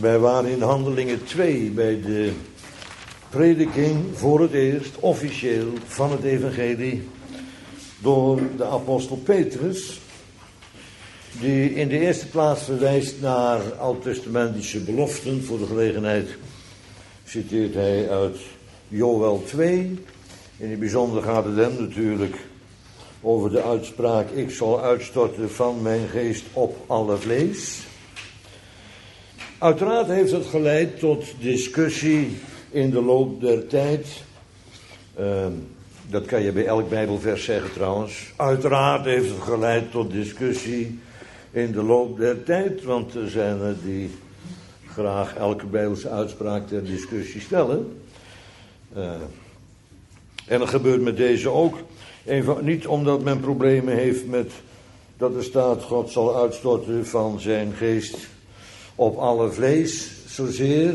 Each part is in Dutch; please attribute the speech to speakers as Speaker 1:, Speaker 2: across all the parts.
Speaker 1: Wij waren in Handelingen 2 bij de prediking voor het eerst officieel van het evangelie door de apostel Petrus, die in de eerste plaats verwijst naar oud-testamentische beloften. Voor de gelegenheid citeert hij uit Joël 2. In het bijzonder gaat het hem natuurlijk over de uitspraak: ik zal uitstorten van mijn geest op alle vlees. Uiteraard heeft het geleid tot discussie in de loop der tijd. Dat kan je bij elk Bijbelvers zeggen trouwens. Uiteraard heeft het geleid tot discussie in de loop der tijd. Want er zijn er die graag elke Bijbelse uitspraak ter discussie stellen. En dat gebeurt met deze ook. Niet omdat men problemen heeft met dat er staat: God zal uitstorten van zijn geest op alle vlees, zozeer.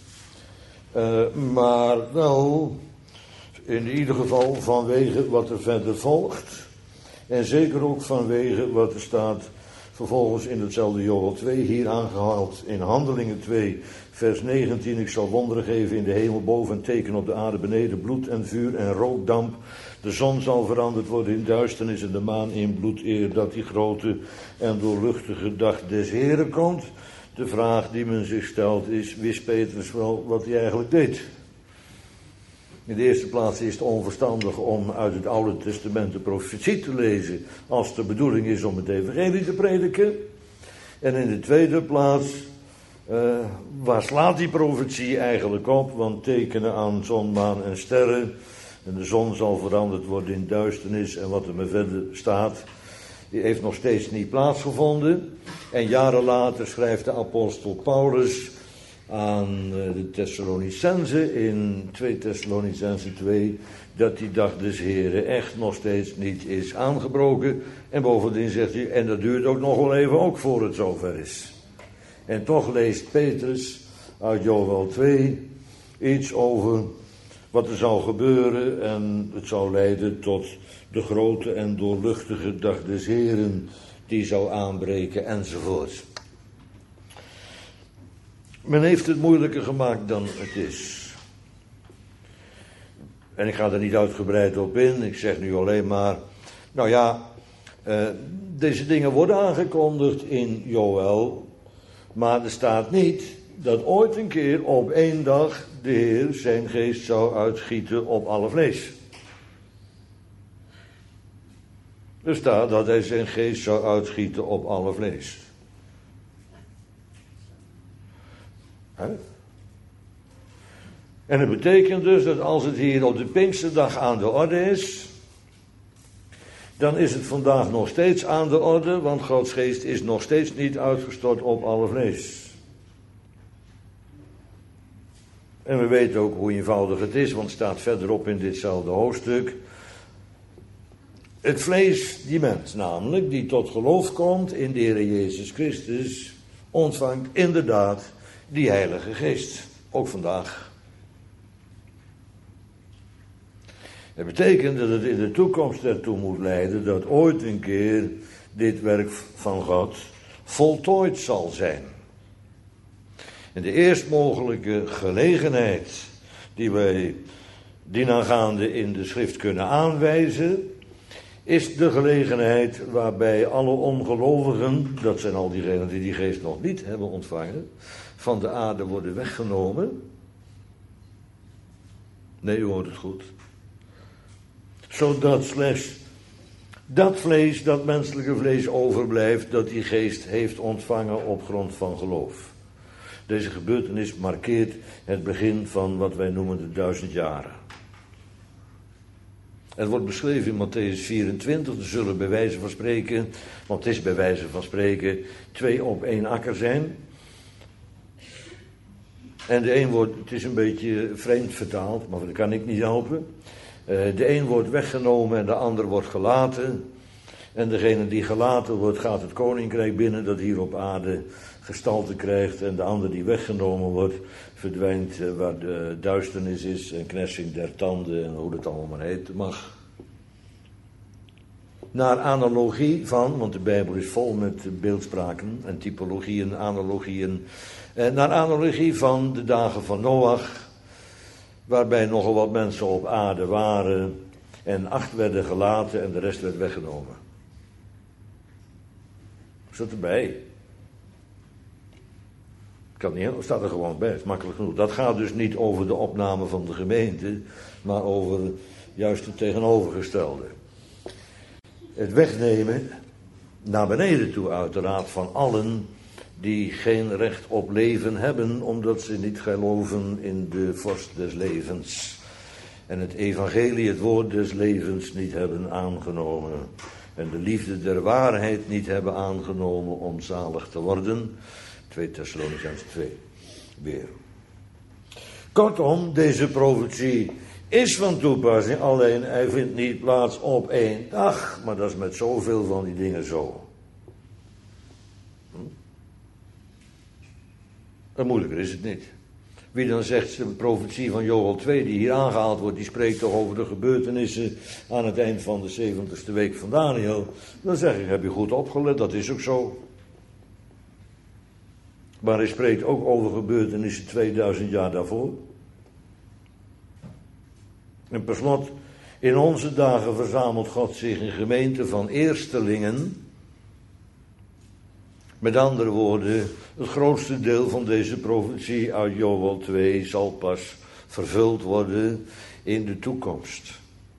Speaker 1: Maar wel in ieder geval vanwege wat er verder volgt. En zeker ook vanwege wat er staat vervolgens in hetzelfde Joël 2, hier aangehaald in Handelingen 2, vers 19. Ik zal wonderen geven in de hemel boven en teken op de aarde beneden, bloed en vuur en rookdamp. De zon zal veranderd worden in duisternis en de maan in bloed, eer dat die grote en doorluchtige dag des Heren komt. De vraag die men zich stelt is: wist Petrus wel wat hij eigenlijk deed? In de eerste plaats is het onverstandig om uit het Oude Testament de profetie te lezen als de bedoeling is om het evangelie te prediken. En in de tweede plaats, waar slaat die profetie eigenlijk op? Want tekenen aan zon, maan en sterren, en de zon zal veranderd worden in duisternis, en wat er maar verder staat, die heeft nog steeds niet plaatsgevonden. En jaren later schrijft de apostel Paulus aan de Thessalonicenzen in 2 Thessalonicenzen 2... dat die dag des Heren echt nog steeds niet is aangebroken. En bovendien zegt hij: en dat duurt ook nog wel even ook voor het zover is. En toch leest Petrus uit Joël 2 iets over wat er zou gebeuren. En het zou leiden tot de grote en doorluchtige dag des Heren die zou aanbreken enzovoort. Men heeft het moeilijker gemaakt dan het is. En ik ga er niet uitgebreid op in. Ik zeg nu alleen maar, nou ja, deze dingen worden aangekondigd in Joël. Maar er staat niet dat ooit een keer op één dag de Heer zijn geest zou uitgieten op alle vlees. Er staat dat hij zijn geest zou uitgieten op alle vlees. En het betekent dus dat als het hier op de Pinksterdag aan de orde is, dan is het vandaag nog steeds aan de orde, want Gods geest is nog steeds niet uitgestort op alle vlees. En we weten ook hoe eenvoudig het is, want het staat verderop in ditzelfde hoofdstuk. Het vlees, die mens namelijk, die tot geloof komt in de Heer Jezus Christus, ontvangt inderdaad die Heilige Geest, ook vandaag. Dat betekent dat het in de toekomst ertoe moet leiden dat ooit een keer dit werk van God voltooid zal zijn. En de eerst mogelijke gelegenheid die wij dienaangaande in de schrift kunnen aanwijzen, is de gelegenheid waarbij alle ongelovigen, dat zijn al diegenen die die geest nog niet hebben ontvangen, van de aarde worden weggenomen. Nee, u hoort het goed. Zodat slechts dat vlees, dat menselijke vlees overblijft, dat die geest heeft ontvangen op grond van geloof. Deze gebeurtenis markeert het begin van wat wij noemen de 1000 jaren. Het wordt beschreven in Matthäus 24, er zullen bij wijze van spreken, want het is bij wijze van spreken, 2 op 1 akker zijn. En de een wordt, het is een beetje vreemd vertaald, maar dat kan ik niet helpen. De een wordt weggenomen en de ander wordt gelaten. En degene die gelaten wordt, gaat het koninkrijk binnen dat hier op aarde gestalte krijgt. En de ander die weggenomen wordt, verdwijnt waar de duisternis is en knetsing der tanden en hoe dat allemaal maar heet mag. naar analogie van, want de Bijbel is vol met beeldspraken en typologieën, analogieën, naar analogie van de dagen van Noach, waarbij nogal wat mensen op aarde waren en 8 werden gelaten en de rest werd weggenomen. Zat erbij. Kan niet, staat er gewoon bij, het is makkelijk genoeg. Dat gaat dus niet over de opname van de gemeente, maar over juist het tegenovergestelde. Het wegnemen, naar beneden toe uiteraard, van allen die geen recht op leven hebben, omdat ze niet geloven in de vorst des levens. En het evangelie, het woord des levens, niet hebben aangenomen. En de liefde der waarheid niet hebben aangenomen om zalig te worden. 2 Thessalonicenzen 2. Weer. Kortom, deze profetie is van toepassing, alleen hij vindt niet plaats op 1 dag. Maar dat is met zoveel van die dingen zo. En moeilijker is het niet. Wie dan zegt, de profetie van Joël 2 die hier aangehaald wordt, die spreekt toch over de gebeurtenissen aan het eind van de 70ste week van Daniel. Dan zeg ik, heb je goed opgelet, dat is ook zo. Maar hij spreekt ook over gebeurtenissen 2000 jaar daarvoor. En per slot, in onze dagen verzamelt God zich een gemeente van eerstelingen. Met andere woorden, het grootste deel van deze profetie uit Joël 2 zal pas vervuld worden in de toekomst.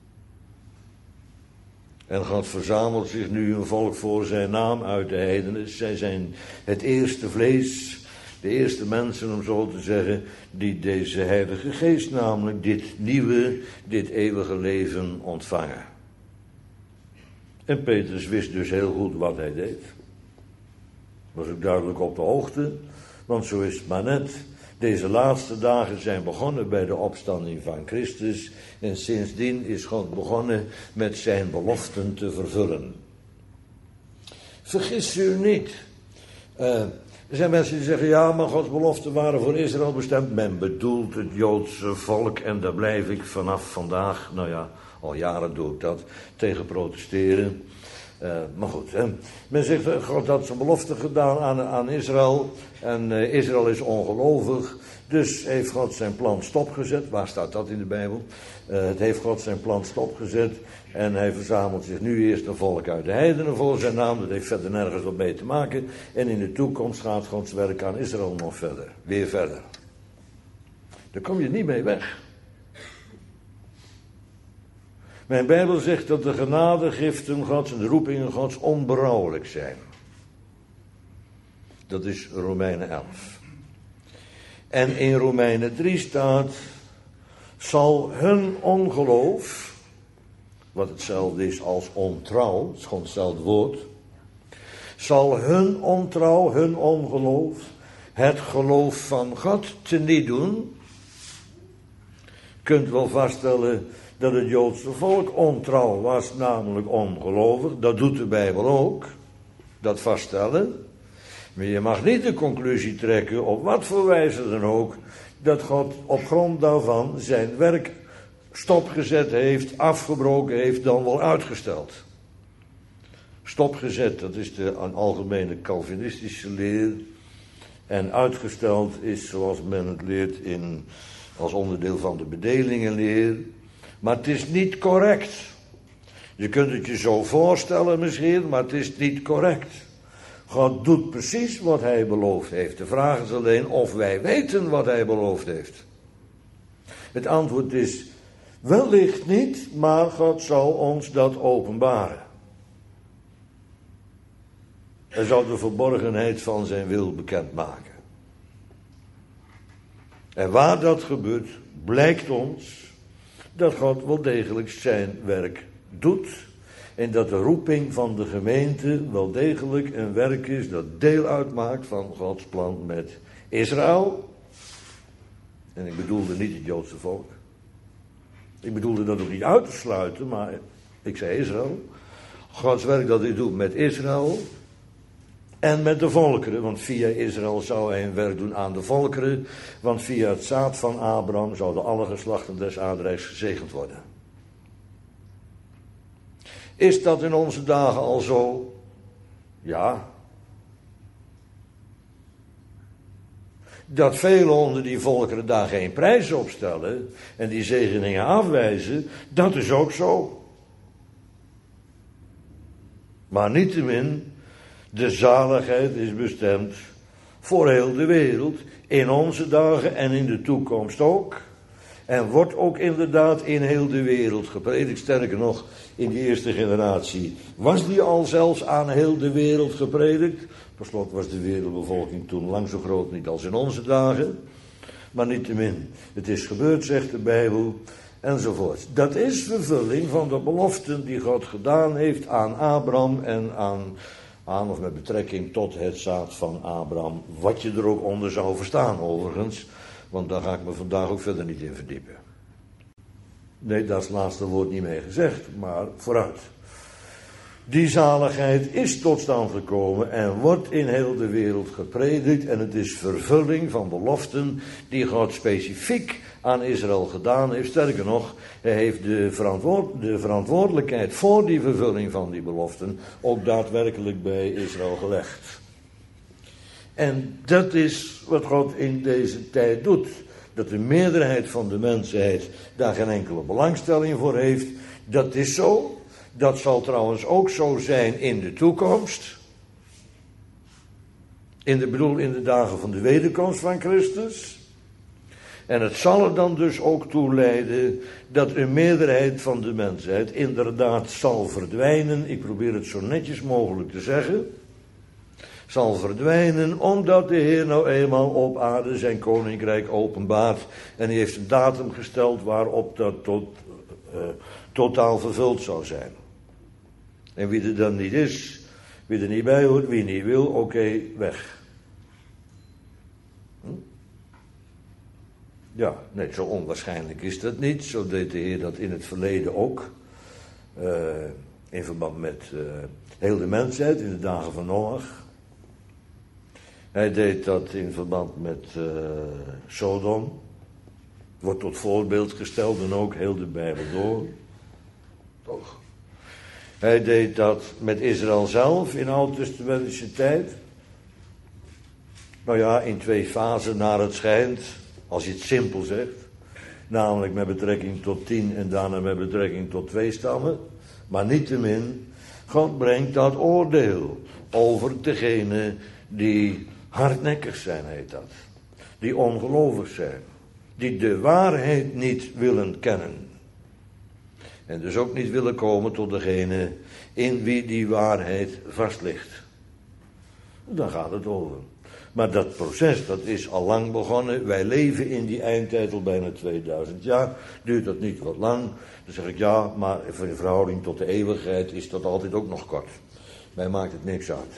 Speaker 1: En God verzamelt zich nu een volk voor zijn naam uit de heidenen. Zij zijn het eerste vlees, de eerste mensen, om zo te zeggen, die deze heilige geest, namelijk dit nieuwe, dit eeuwige leven ontvangen. En Petrus wist dus heel goed wat hij deed. Was ook duidelijk op de hoogte, want zo is het maar net. Deze laatste dagen zijn begonnen bij de opstanding van Christus en sindsdien is God begonnen met zijn beloften te vervullen. Vergis u niet. Er zijn mensen die zeggen, ja, maar Gods beloften waren voor Israël bestemd. Men bedoelt het Joodse volk en daar blijf ik vanaf vandaag, nou ja, al jaren doe ik dat, tegen protesteren. Maar goed, men zegt, God had zijn belofte gedaan aan Israël en Israël is ongelovig. Dus heeft God zijn plan stopgezet. Waar staat dat in de Bijbel? Het heeft God zijn plan stopgezet en hij verzamelt zich nu eerst een volk uit de heidenen voor zijn naam. Dat heeft verder nergens wat mee te maken. En in de toekomst gaat Gods werk aan Israël nog verder. Weer verder. Daar kom je niet mee weg. Mijn Bijbel zegt dat de genadegiften Gods en de roepingen Gods onberouwelijk zijn. Dat is Romeinen 11. En in Romeinen 3 staat, zal hun ongeloof, wat hetzelfde is als ontrouw, het is gewoon hetzelfde woord, zal hun ontrouw, hun ongeloof, het geloof van God teniet doen. Kunt wel vaststellen dat het Joodse volk ontrouw was, namelijk ongelovig. Dat doet de Bijbel ook, dat vaststellen. Maar je mag niet de conclusie trekken, op wat voor wijze dan ook, dat God op grond daarvan zijn werk stopgezet heeft, afgebroken heeft, dan wel uitgesteld. Stopgezet, dat is de algemene Calvinistische leer. En uitgesteld is, zoals men het leert, als onderdeel van de bedelingenleer. Maar het is niet correct. Je kunt het je zo voorstellen misschien, maar het is niet correct. God doet precies wat hij beloofd heeft. De vraag is alleen of wij weten wat hij beloofd heeft. Het antwoord is wellicht niet, maar God zal ons dat openbaren. Hij zal de verborgenheid van zijn wil bekendmaken. En waar dat gebeurt, blijkt ons dat God wel degelijk zijn werk doet. En dat de roeping van de gemeente wel degelijk een werk is dat deel uitmaakt van Gods plan met Israël. En ik bedoelde niet het Joodse volk. Ik bedoelde dat ook niet uit te sluiten, maar ik zei Israël. Gods werk dat hij doet met Israël en met de volkeren. Want via Israël zou hij een werk doen aan de volkeren. Want via het zaad van Abraham zouden alle geslachten des aardrijks gezegend worden. Is dat in onze dagen al zo? Ja. Dat velen onder die volkeren daar geen prijs op stellen en die zegeningen afwijzen, dat is ook zo. Maar niettemin, de zaligheid is bestemd voor heel de wereld, in onze dagen en in de toekomst ook. En wordt ook inderdaad in heel de wereld gepredikt. Sterker nog, in die eerste generatie was die al zelfs aan heel de wereld gepredikt. Per slot was de wereldbevolking toen lang zo groot niet als in onze dagen. Maar niettemin, het is gebeurd, zegt de Bijbel, enzovoort. Dat is vervulling van de beloften die God gedaan heeft aan Abraham en aan of met betrekking tot het zaad van Abraham. Wat je er ook onder zou verstaan overigens. Want daar ga ik me vandaag ook verder niet in verdiepen. Nee, dat is het laatste woord niet mee gezegd, maar vooruit. Die zaligheid is tot stand gekomen en wordt in heel de wereld gepredikt. En het is vervulling van beloften die God specifiek aan Israël gedaan heeft. Sterker nog, hij heeft de verantwoordelijkheid voor die vervulling van die beloften ook daadwerkelijk bij Israël gelegd. En dat is wat God in deze tijd doet. Dat de meerderheid van de mensheid daar geen enkele belangstelling voor heeft. Dat is zo. Dat zal trouwens ook zo zijn in de toekomst. In de dagen van de wederkomst van Christus. En het zal er dan dus ook toe leiden dat een meerderheid van de mensheid inderdaad zal verdwijnen. Ik probeer het zo netjes mogelijk te zeggen. Zal verdwijnen omdat de Heer nou eenmaal op aarde zijn koninkrijk openbaart. En hij heeft een datum gesteld waarop dat totaal vervuld zou zijn. En wie er dan niet is, wie er niet bij hoort, wie niet wil, oké, weg. Ja, net zo onwaarschijnlijk is dat niet. Zo deed de Heer dat in het verleden ook. In verband met heel de mensheid, in de dagen van Noach. Hij deed dat in verband met Sodom. Wordt tot voorbeeld gesteld en ook heel de Bijbel door. Toch? Hij deed dat met Israël zelf in oud-testamentische tijd. Nou ja, in 2 fasen naar het schijnt, als je het simpel zegt. Namelijk met betrekking tot 10 en daarna met betrekking tot 2 stammen. Maar niettemin, God brengt dat oordeel over degene die hardnekkig zijn, heet dat. Die ongelovig zijn. Die de waarheid niet willen kennen. En dus ook niet willen komen tot degene in wie die waarheid vast ligt. Daar gaat het over. Maar dat proces, dat is al lang begonnen. Wij leven in die eindtijd al bijna 2000 jaar. Duurt dat niet wat lang? Dan zeg ik ja, maar in verhouding tot de eeuwigheid is dat altijd ook nog kort. Mij maakt het niks uit.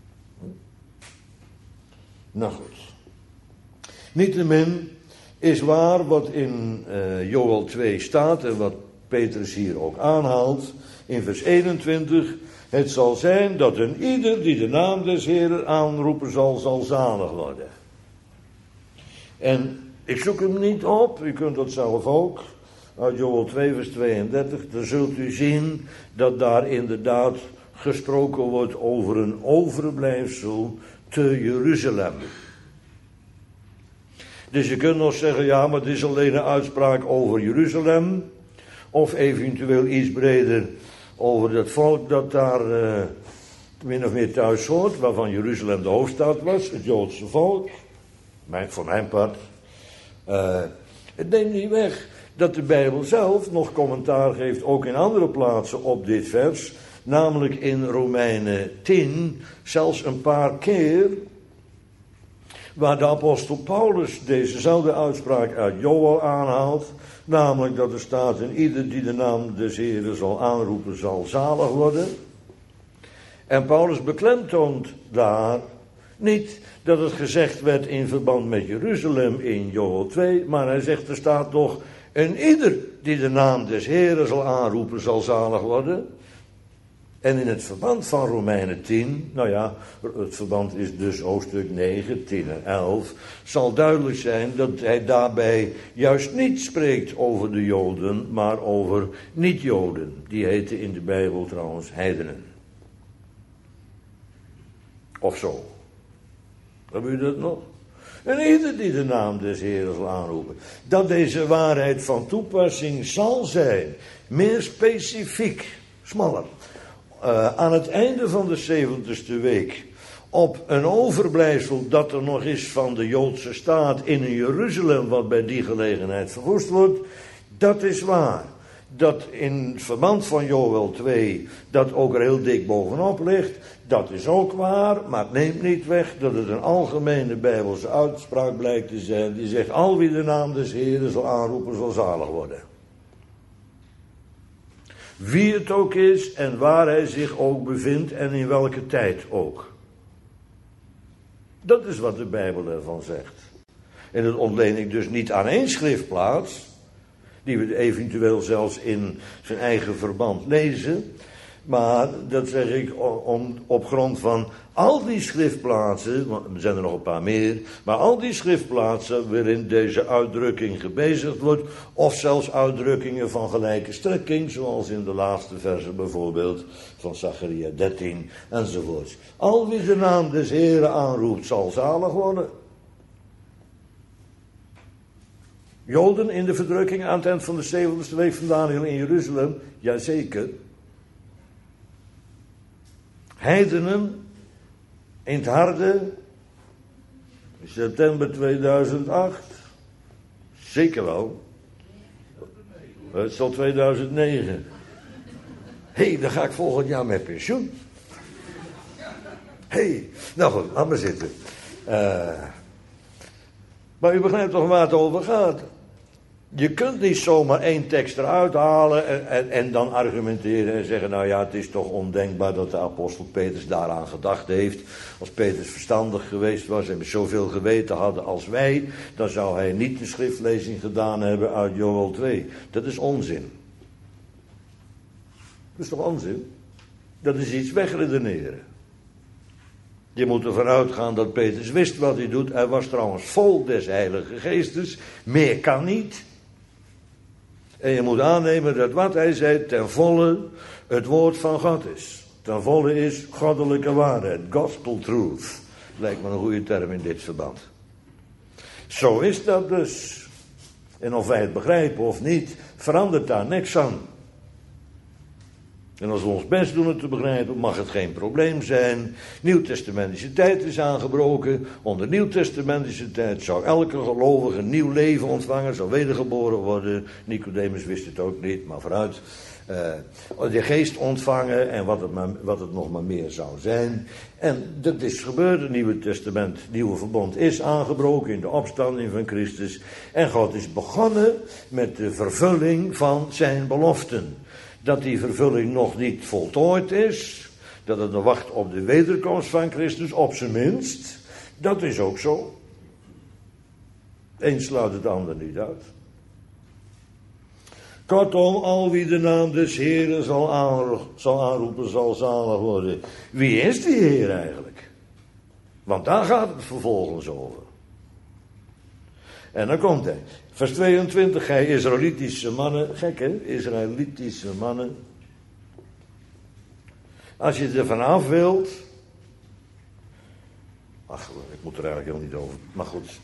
Speaker 1: Nou goed. Niettemin is waar wat in Joël 2 staat en wat Petrus hier ook aanhaalt. In vers 21. Het zal zijn dat een ieder die de naam des Heeren aanroepen zal zalig worden. En ik zoek hem niet op, u kunt dat zelf ook. Uit Joël 2 vers 32, dan zult u zien dat daar inderdaad gesproken wordt over een overblijfsel te Jeruzalem. Dus je kunt nog zeggen, ja, maar het is alleen een uitspraak over Jeruzalem. Of eventueel iets breder over het volk dat daar min of meer thuis hoort, waarvan Jeruzalem de hoofdstad was, het Joodse volk. Voor mijn part. Het neemt niet weg dat de Bijbel zelf nog commentaar geeft, ook in andere plaatsen op dit vers. Namelijk in Romeinen 10, zelfs een paar keer, waar de apostel Paulus dezezelfde uitspraak uit Joël aanhaalt. Namelijk dat er staat, en ieder die de naam des Heeren zal aanroepen, zal zalig worden. En Paulus beklemtoont daar niet dat het gezegd werd in verband met Jeruzalem in Joël 2, maar hij zegt, er staat toch, en ieder die de naam des Heeren zal aanroepen, zal zalig worden. En in het verband van Romeinen 10, nou ja, het verband is dus hoofdstuk 9, 10 en 11, zal duidelijk zijn dat hij daarbij juist niet spreekt over de Joden, maar over niet-Joden. Die heten in de Bijbel trouwens heidenen. Of zo. Hebben u dat nog? En ieder die de naam des Heeren zal aanroepen. Dat deze waarheid van toepassing zal zijn, meer specifiek, smaller. Aan het einde van de 70ste week, op een overblijfsel dat er nog is van de Joodse staat in een Jeruzalem, wat bij die gelegenheid verwoest wordt, dat is waar. Dat in verband van Joël 2, dat ook er heel dik bovenop ligt, dat is ook waar, maar het neemt niet weg dat het een algemene Bijbelse uitspraak blijkt te zijn, die zegt, al wie de naam des Heeren zal aanroepen, zal zalig worden. Wie het ook is en waar hij zich ook bevindt en in welke tijd ook. Dat is wat de Bijbel ervan zegt. En dat ontleen ik dus niet aan één schriftplaats, die we eventueel zelfs in zijn eigen verband lezen, maar dat zeg ik op grond van al die schriftplaatsen, want er zijn er nog een paar meer, maar al die schriftplaatsen waarin deze uitdrukking gebezigd wordt, of zelfs uitdrukkingen van gelijke strekking, zoals in de laatste verse bijvoorbeeld van Zacharia 13 enzovoorts. Al wie de naam des Heeren aanroept, zal zalig worden. Joden in de verdrukking aan het eind van de 70ste week van Daniel in Jeruzalem, jazeker. Heidenen in het harde, september 2008, zeker wel. Het is al 2009. Dan ga ik volgend jaar met pensioen. Nou goed, laat maar zitten. Maar u begrijpt toch waar het over gaat. Je kunt niet zomaar één tekst eruit halen en dan argumenteren en zeggen, nou ja, het is toch ondenkbaar dat de apostel Petrus daaraan gedacht heeft. Als Petrus verstandig geweest was en zoveel geweten hadden als wij, dan zou hij niet de schriftlezing gedaan hebben uit Joël 2. Dat is onzin. Dat is toch onzin? Dat is iets wegredeneren. Je moet ervan uitgaan dat Petrus wist wat hij doet. Hij was trouwens vol des Heilige Geestes. Meer kan niet. En je moet aannemen dat wat hij zei ten volle het woord van God is. Ten volle is goddelijke waarheid. Gospel truth. Lijkt me een goede term in dit verband. Zo is dat dus. En of wij het begrijpen of niet, verandert daar niks aan. En als we ons best doen het te begrijpen, mag het geen probleem zijn. Nieuwtestamentische tijd is aangebroken. Onder nieuwtestamentische tijd zou elke gelovige nieuw leven ontvangen, zou wedergeboren worden. Nicodemus wist het ook niet, maar vooruit. De geest ontvangen en wat het nog maar meer zou zijn. En dat is gebeurd. Het Nieuwe Testament, het Nieuwe Verbond is aangebroken in de opstanding van Christus. En God is begonnen met de vervulling van zijn beloften. Dat die vervulling nog niet voltooid is, dat het nog wacht op de wederkomst van Christus, op zijn minst, dat is ook zo. Eén sluit het ander niet uit. Kortom, al wie de naam des Heeren zal aanroepen, zal zalig worden. Wie is die Heer eigenlijk? Want daar gaat het vervolgens over. En dan komt hij. Vers 22, gij Israëlitische mannen. Gek hè, Israëlitische mannen. Als je er vanaf wilt. Ach, ik moet er eigenlijk helemaal niet over. Maar goed.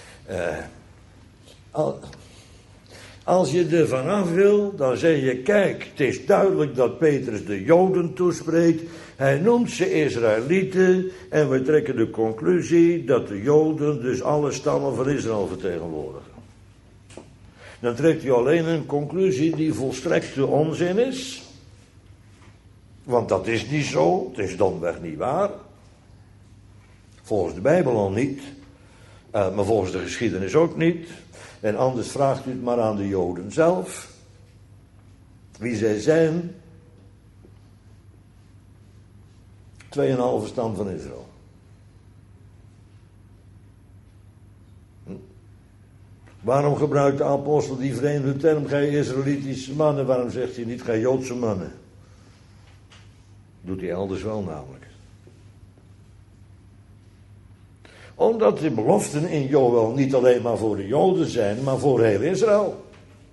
Speaker 1: Als je er vanaf wil, dan zeg je, kijk, het is duidelijk dat Petrus de Joden toespreekt. Hij noemt ze Israëlieten en we trekken de conclusie dat de Joden dus alle stammen van Israël vertegenwoordigen. Dan trekt hij alleen een conclusie die volstrekte onzin is. Want dat is niet zo, het is domweg niet waar. Volgens de Bijbel al niet, maar volgens de geschiedenis ook niet. En anders vraagt u het maar aan de Joden zelf. Wie zij zijn. 2,5 stam van Israël. Waarom gebruikt de apostel die vreemde term, gij Israëlitische mannen? Waarom zegt hij niet, gij Joodse mannen? doet hij elders wel namelijk. Omdat de beloften in Joël niet alleen maar voor de Joden zijn, maar voor heel Israël.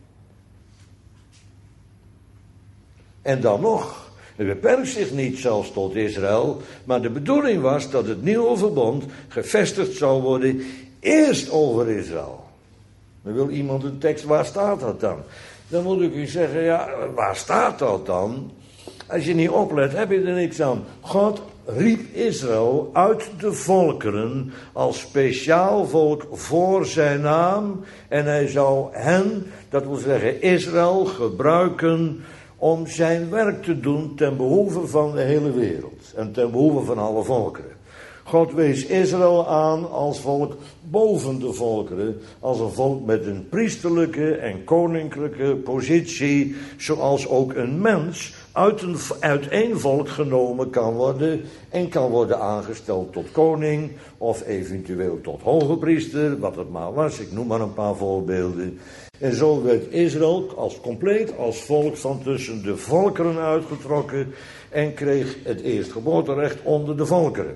Speaker 1: En dan nog, het beperkt zich niet zelfs tot Israël, maar de bedoeling was dat het nieuwe verbond gevestigd zou worden eerst over Israël. Dan wil iemand een tekst, waar staat dat dan? Dan moet ik u zeggen, ja, waar staat dat dan? Als je niet oplet, heb je er niks aan. God riep Israël uit de volkeren als speciaal volk voor zijn naam. En hij zou hen, dat wil zeggen Israël, gebruiken om zijn werk te doen ten behoeve van de hele wereld. En ten behoeve van alle volkeren. God wees Israël aan als volk boven de volkeren, als een volk met een priesterlijke en koninklijke positie, zoals ook een mens uit één volk genomen kan worden en kan worden aangesteld tot koning of eventueel tot hoge priester, wat het maar was. Ik noem maar een paar voorbeelden. En zo werd Israël compleet als volk van tussen de volkeren uitgetrokken en kreeg het eerstgeboorterecht onder de volkeren.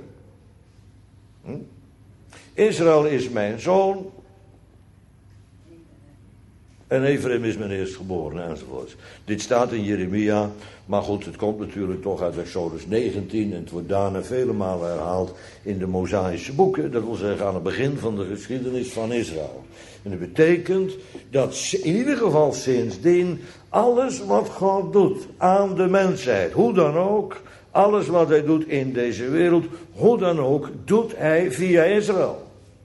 Speaker 1: Israël is mijn zoon en Ephraim is mijn eerstgeborene enzovoort. Dit staat in Jeremia, maar goed, het komt natuurlijk toch uit Exodus 19 en het wordt daarna vele malen herhaald in de Mosaïsche boeken, dat wil zeggen aan het begin van de geschiedenis van Israël. En dat betekent dat in ieder geval sindsdien alles wat God doet aan de mensheid, hoe dan ook, alles wat hij doet in deze wereld, hoe dan ook, doet hij via Israël.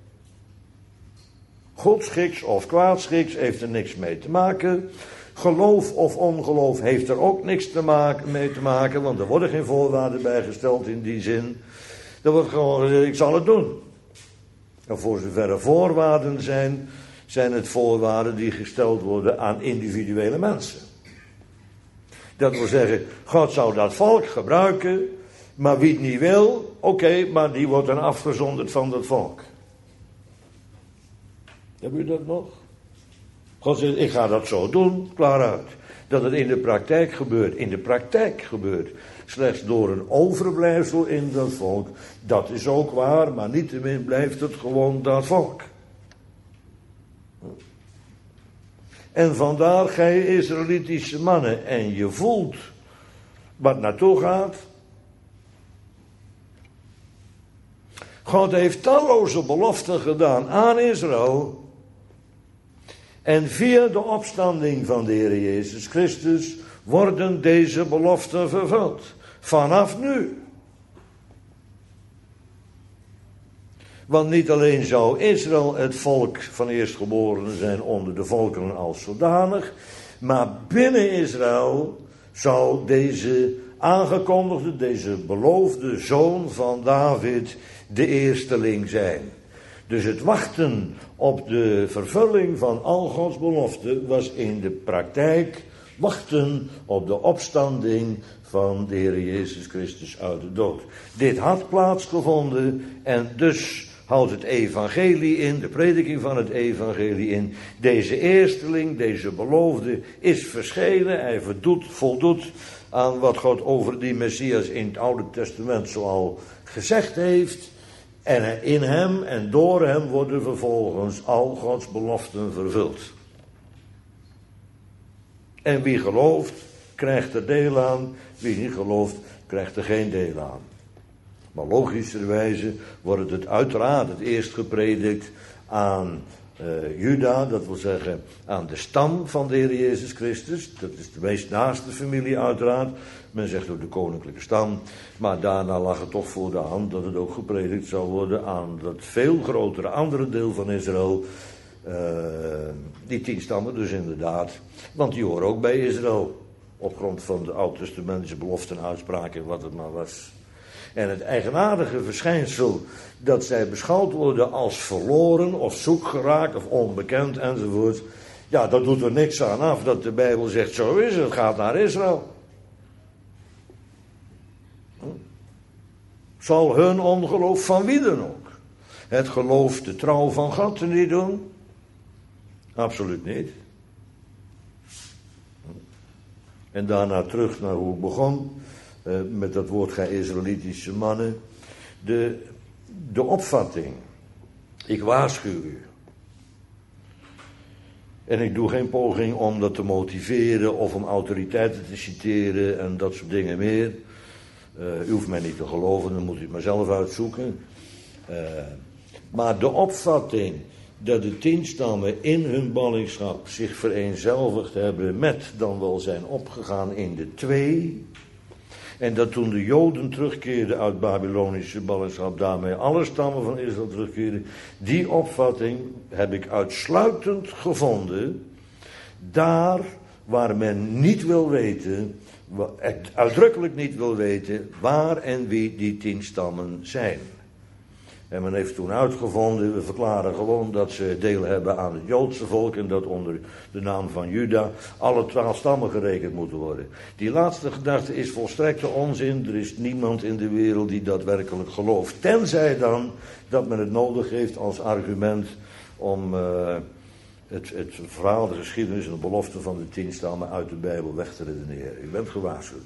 Speaker 1: Godschiks of kwaadschiks heeft er niks mee te maken. Geloof of ongeloof heeft er ook niks mee te maken, want er worden geen voorwaarden bij gesteld in die zin. Er wordt gewoon gezegd, ik zal het doen. En voor zover er voorwaarden zijn het voorwaarden die gesteld worden aan individuele mensen. Dat wil zeggen, God zou dat volk gebruiken, maar wie het niet wil, oké, maar die wordt dan afgezonderd van dat volk. Heb u dat nog? God zegt, ik ga dat zo doen, klaar uit. Dat het in de praktijk gebeurt, slechts door een overblijfsel in dat volk, dat is ook waar, maar niettemin blijft het gewoon dat volk. En vandaar, gij Israëlitische mannen, en je voelt wat naartoe gaat. God heeft talloze beloften gedaan aan Israël. En via de opstanding van de Heer Jezus Christus worden deze beloften vervuld. Vanaf nu. Want niet alleen zou Israël het volk van eerstgeborenen zijn onder de volkeren als zodanig, maar binnen Israël zou deze aangekondigde, deze beloofde zoon van David de eersteling zijn. Dus het wachten op de vervulling van al Gods beloften was in de praktijk wachten op de opstanding van de Heer Jezus Christus uit de dood. Dit had plaatsgevonden en dus houdt het evangelie in, de prediking van het evangelie in. Deze eersteling, deze beloofde, is verschenen. Hij voldoet aan wat God over die Messias in het Oude Testament zoal gezegd heeft. En in hem en door hem worden vervolgens al Gods beloften vervuld. En wie gelooft, krijgt er deel aan. Wie niet gelooft, krijgt er geen deel aan. Maar logischerwijze wordt het uiteraard het eerst gepredikt aan Juda, dat wil zeggen aan de stam van de Heer Jezus Christus. Dat is de meest naaste familie uiteraard. Men zegt ook de koninklijke stam. Maar daarna lag het toch voor de hand dat het ook gepredikt zou worden aan dat veel grotere andere deel van Israël. Die 10 stammen dus inderdaad. Want die horen ook bij Israël. Op grond van de oud-testamentische beloften en uitspraken, wat het maar was. En het eigenaardige verschijnsel dat zij beschouwd worden als verloren of zoekgeraakt of onbekend enzovoort. Ja, dat doet er niks aan af dat de Bijbel zegt zo is het, gaat naar Israël. Zal hun ongeloof van wie dan ook het geloof, de trouw van God niet doen? Absoluut niet. En daarna terug naar hoe het begon. met dat woord gij Israëlitische mannen. De opvatting. Ik waarschuw u. En ik doe geen poging om dat te motiveren of om autoriteiten te citeren en dat soort dingen meer. U hoeft mij niet te geloven, dan moet u het maar zelf uitzoeken. Maar de opvatting dat de 10 stammen in hun ballingschap zich vereenzelvigd hebben met dan wel zijn opgegaan in de 2. En dat toen de Joden terugkeerden uit Babylonische ballingschap, daarmee alle stammen van Israël terugkeerden. Die opvatting heb ik uitsluitend gevonden daar waar men niet wil weten, uitdrukkelijk niet wil weten, waar en wie die 10 stammen zijn. En men heeft toen uitgevonden, we verklaren gewoon dat ze deel hebben aan het Joodse volk en dat onder de naam van Juda alle 12 stammen gerekend moeten worden. Die laatste gedachte is volstrekte onzin. Er is niemand in de wereld die dat werkelijk gelooft. Tenzij dan dat men het nodig heeft als argument om het verhaal, de geschiedenis en de belofte van de 10 stammen uit de Bijbel weg te redeneren. U bent gewaarschuwd.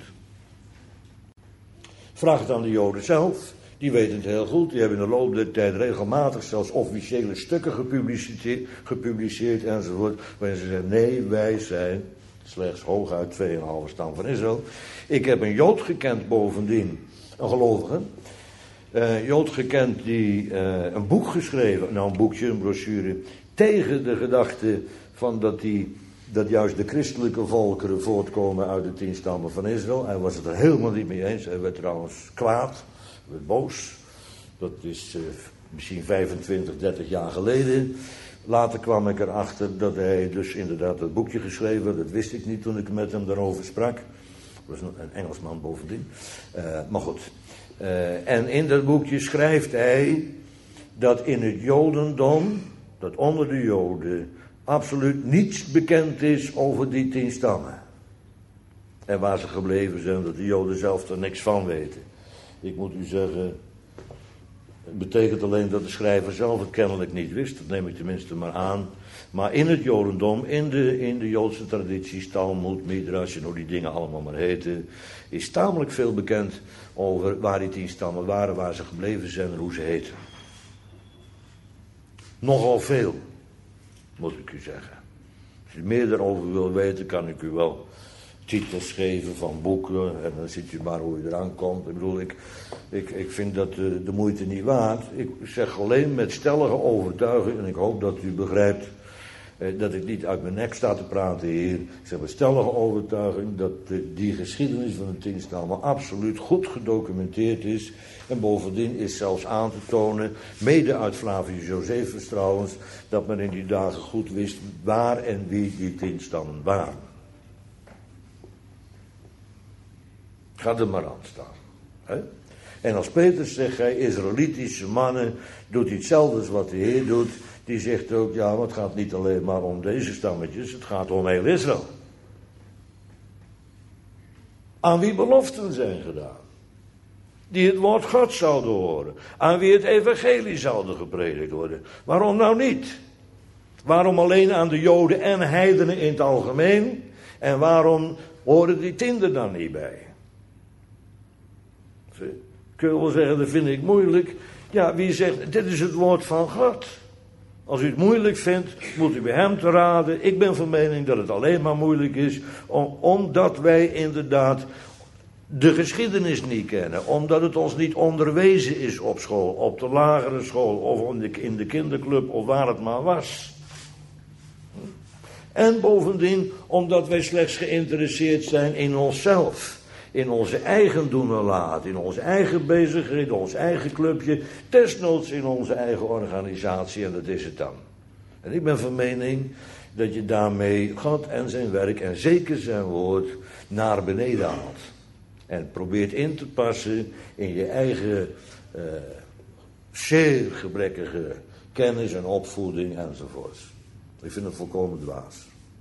Speaker 1: Vraag het aan de Joden zelf. Die weten het heel goed. Die hebben in de loop der tijd regelmatig zelfs officiële stukken gepubliceerd enzovoort. Waarin ze zeggen, nee, wij zijn slechts hooguit 2,5 stam van Israël. Ik heb een Jood gekend bovendien, een gelovige. Jood gekend die een boek geschreven, nou een boekje, een brochure, tegen de gedachte van dat juist de christelijke volkeren voortkomen uit de 10 stammen van Israël. Hij was het er helemaal niet mee eens. Hij werd trouwens kwaad. Werd boos. Dat is misschien 25, 30 jaar geleden. Later kwam ik erachter dat hij dus inderdaad dat boekje geschreven had. Dat wist ik niet toen ik met hem daarover sprak. Hij was een Engelsman bovendien. Maar goed. En in dat boekje schrijft hij dat in het Jodendom, dat onder de Joden, absoluut niets bekend is over die 10 stammen. En waar ze gebleven zijn, dat de Joden zelf er niks van weten. Ik moet u zeggen, het betekent alleen dat de schrijver zelf het kennelijk niet wist. Dat neem ik tenminste maar aan. Maar in het Jodendom, in de Joodse tradities, Talmud, Midrash en hoe die dingen allemaal maar heten, is tamelijk veel bekend over waar die 10 stammen waren, waar ze gebleven zijn en hoe ze heten. Nogal veel, moet ik u zeggen. Als u meer daarover wil weten, kan ik u wel titels geven van boeken en dan ziet u maar hoe je eraan komt. Ik bedoel, ik vind dat de moeite niet waard. Ik zeg alleen met stellige overtuiging, en ik hoop dat u begrijpt dat ik niet uit mijn nek sta te praten hier. Ik zeg met stellige overtuiging dat die geschiedenis van de 10 stammen absoluut goed gedocumenteerd is. En bovendien is zelfs aan te tonen, mede uit Flavius Josephus trouwens, dat men in die dagen goed wist waar en wie die 10 stammen waren. Ga er maar aan staan. Hè? En als Petrus zegt, gij Israëlitische mannen, doet hij hetzelfde als wat de Heer doet. Die zegt ook, ja, maar het gaat niet alleen maar om deze stammetjes, het gaat om heel Israël. Aan wie beloften zijn gedaan. Die het woord God zouden horen. Aan wie het evangelie zouden gepredikt worden. Waarom nou niet? Waarom alleen aan de Joden en heidenen in het algemeen? En waarom horen die 10 er dan niet bij? Kun je wel zeggen, dat vind ik moeilijk. Ja, wie zegt, dit is het woord van God. Als u het moeilijk vindt, moet u bij hem te raden. Ik ben van mening dat het alleen maar moeilijk is, omdat wij inderdaad de geschiedenis niet kennen. Omdat het ons niet onderwezen is op school, op de lagere school, of in de kinderclub, of waar het maar was. En bovendien, omdat wij slechts geïnteresseerd zijn in onszelf. In onze eigen doen en laten, in onze eigen bezigheid, in ons eigen clubje, desnoods in onze eigen organisatie, en dat is het dan. En ik ben van mening dat je daarmee God en zijn werk, en zeker zijn woord, naar beneden haalt. En probeert in te passen in je eigen zeer gebrekkige kennis en opvoeding enzovoorts. Ik vind het volkomen dwaas.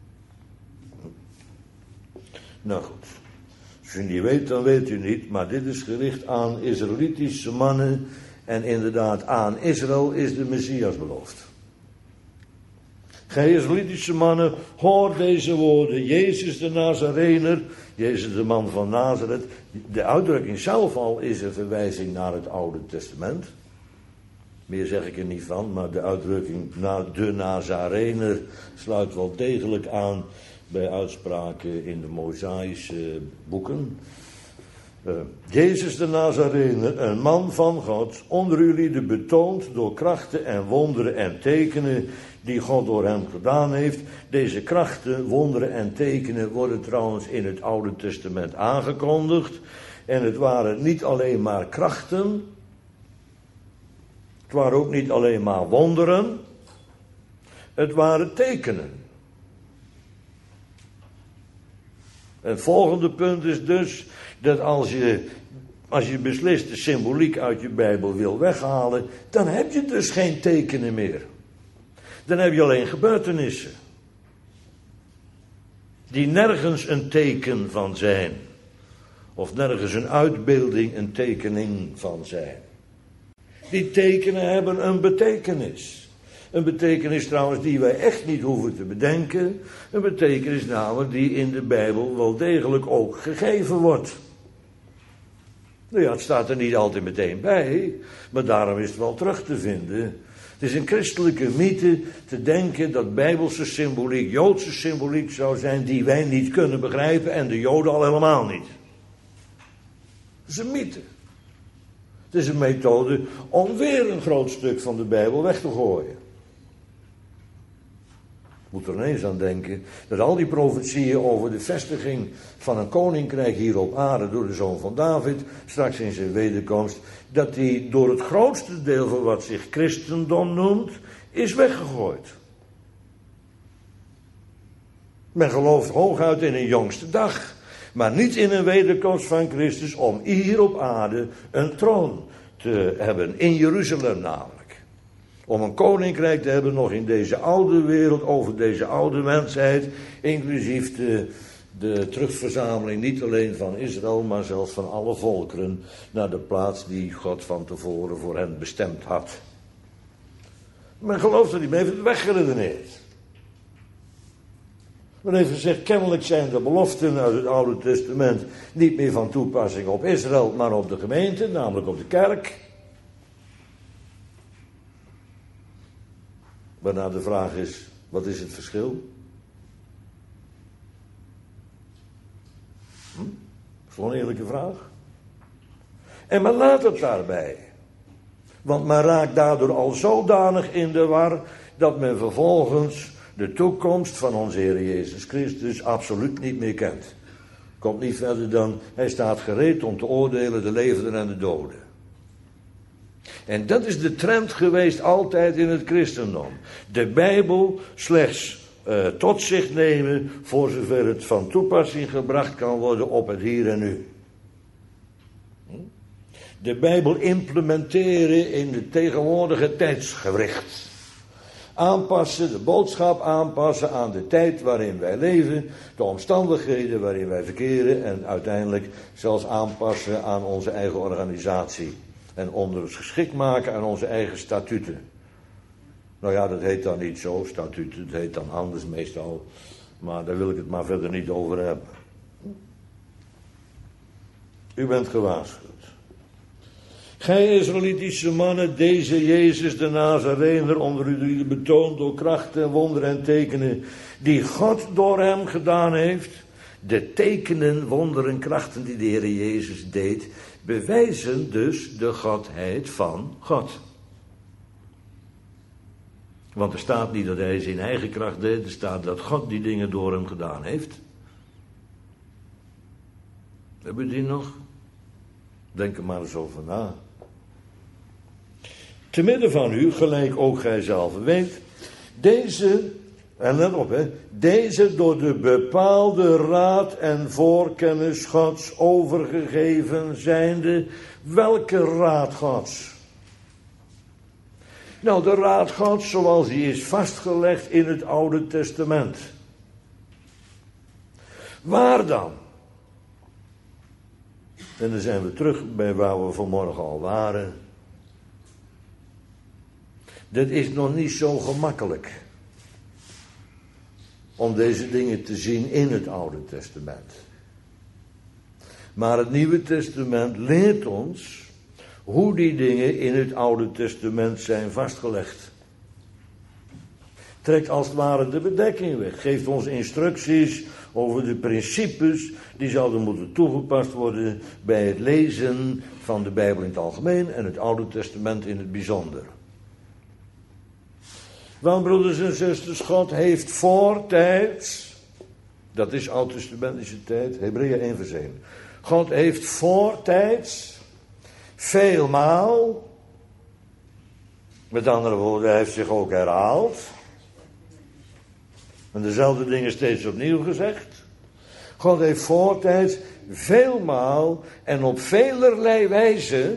Speaker 1: Nou goed. Als u niet weet, dan weet u niet, maar dit is gericht aan Israëlitische mannen en inderdaad aan Israël is de Messias beloofd. Gij Israëlitische mannen, hoor deze woorden. Jezus de Nazarener, Jezus de man van Nazareth. De uitdrukking zelf al is een verwijzing naar het Oude Testament. Meer zeg ik er niet van, maar de uitdrukking de Nazarener sluit wel degelijk aan bij uitspraken in de Mosaïsche boeken. Jezus de Nazarener, een man van God, onder jullie betoond door krachten en wonderen en tekenen die God door hem gedaan heeft. Deze krachten, wonderen en tekenen worden trouwens in het Oude Testament aangekondigd. En het waren niet alleen maar krachten, het waren ook niet alleen maar wonderen, het waren tekenen. Het volgende punt is dus dat als je beslist de symboliek uit je Bijbel wil weghalen, dan heb je dus geen tekenen meer. Dan heb je alleen gebeurtenissen. Die nergens een teken van zijn. Of nergens een uitbeelding, een tekening van zijn. Die tekenen hebben een betekenis. Een betekenis trouwens die wij echt niet hoeven te bedenken. Een betekenis namelijk die in de Bijbel wel degelijk ook gegeven wordt. Nou ja, het staat er niet altijd meteen bij, maar daarom is het wel terug te vinden. Het is een christelijke mythe te denken dat Bijbelse symboliek, Joodse symboliek zou zijn die wij niet kunnen begrijpen en de Joden al helemaal niet. Het is een mythe. Het is een methode om weer een groot stuk van de Bijbel weg te gooien. Ik moet er ineens aan denken dat al die profetieën over de vestiging van een koninkrijk hier op aarde door de zoon van David, straks in zijn wederkomst, dat die door het grootste deel van wat zich christendom noemt, is weggegooid. Men gelooft hooguit in een jongste dag, maar niet in een wederkomst van Christus om hier op aarde een troon te hebben, in Jeruzalem namelijk. Om een koninkrijk te hebben nog in deze oude wereld, over deze oude mensheid, inclusief de terugverzameling niet alleen van Israël, maar zelfs van alle volkeren, naar de plaats die God van tevoren voor hen bestemd had. Men gelooft er niet, men heeft het weggeredeneerd. Men heeft gezegd, kennelijk zijn de beloften uit het Oude Testament niet meer van toepassing op Israël, maar op de gemeente, namelijk op de kerk. Waarna de vraag is, wat is het verschil? Dat is wel een eerlijke vraag. En men laat het daarbij. Want men raakt daardoor al zodanig in de war dat men vervolgens de toekomst van onze Heer Jezus Christus absoluut niet meer kent. Komt niet verder dan, hij staat gereed om te oordelen de levenden en de doden. En dat is de trend geweest altijd in het christendom. De Bijbel slechts tot zich nemen voor zover het van toepassing gebracht kan worden op het hier en nu. De Bijbel implementeren in de tegenwoordige tijdsgewricht. Aanpassen, de boodschap aanpassen aan de tijd waarin wij leven, de omstandigheden waarin wij verkeren en uiteindelijk zelfs aanpassen aan onze eigen organisatie. En ondergeschikt maken aan onze eigen statuten. Nou ja, dat heet dan niet zo, statuten, het heet dan anders meestal. Maar daar wil ik het maar verder niet over hebben. U bent gewaarschuwd. Gij Israëlitische mannen, deze Jezus de Nazarener onder u betoond door krachten, wonderen en tekenen die God door hem gedaan heeft. De tekenen, wonderen, krachten die de Heer Jezus deed, bewijzen dus de Godheid van God. Want er staat niet dat hij zijn eigen kracht deed, er staat dat God die dingen door hem gedaan heeft. Hebben we die nog? Denk er maar eens over na. Te midden van u, gelijk ook gij zelf weet, deze, en let op deze door de bepaalde raad en voorkennis Gods overgegeven zijnde. Welke raad Gods? Nou, de raad Gods zoals die is vastgelegd in het Oude Testament. Waar dan? En dan zijn we terug bij waar we vanmorgen al waren. Dit is nog niet zo gemakkelijk. om deze dingen te zien in het Oude Testament. Maar het Nieuwe Testament leert ons hoe die dingen in het Oude Testament zijn vastgelegd. Trekt als het ware de bedekking weg. Geeft ons instructies over de principes die zouden moeten toegepast worden bij het lezen van de Bijbel in het algemeen en het Oude Testament in het bijzonder. Want broeders en zusters, God heeft voortijds, dat is oud-testamentische tijd, Hebreeën 1 vers 1. God heeft voortijds, veelmaal, met andere woorden, hij heeft zich ook herhaald. En dezelfde dingen steeds opnieuw gezegd. God heeft voortijds, veelmaal en op velerlei wijze.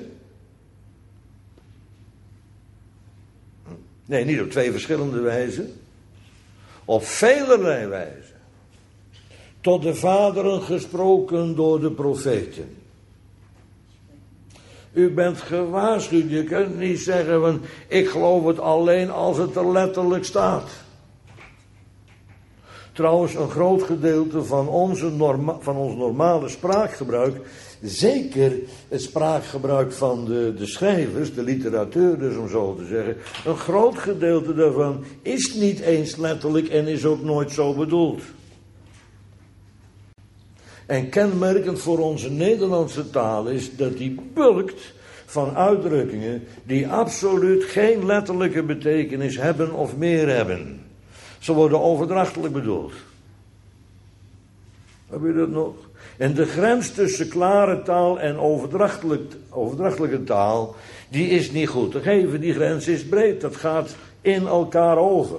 Speaker 1: Nee, niet op twee verschillende wijzen. Op velerlei wijze. Tot de vaderen gesproken door de profeten. U bent gewaarschuwd. Je kunt niet zeggen van ik geloof het alleen als het er letterlijk staat. Trouwens, een groot gedeelte van ons normale spraakgebruik, zeker het spraakgebruik van de schrijvers, de literatuur dus om zo te zeggen, een groot gedeelte daarvan is niet eens letterlijk en is ook nooit zo bedoeld. En kenmerkend voor onze Nederlandse taal is dat die bulkt van uitdrukkingen die absoluut geen letterlijke betekenis hebben of meer hebben. Ze worden overdrachtelijk bedoeld. Heb je dat nog? En de grens tussen klare taal en overdrachtelijke taal, die is niet goed te geven. Die grens is breed, dat gaat in elkaar over.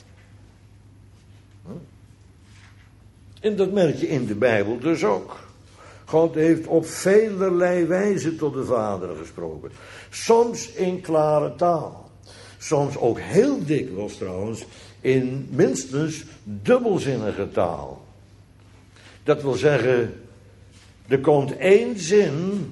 Speaker 1: En dat merk je in de Bijbel dus ook. God heeft op velerlei wijze tot de Vader gesproken. Soms in klare taal. Soms ook heel dikwijls trouwens in minstens dubbelzinnige taal. Dat wil zeggen, er komt één zin,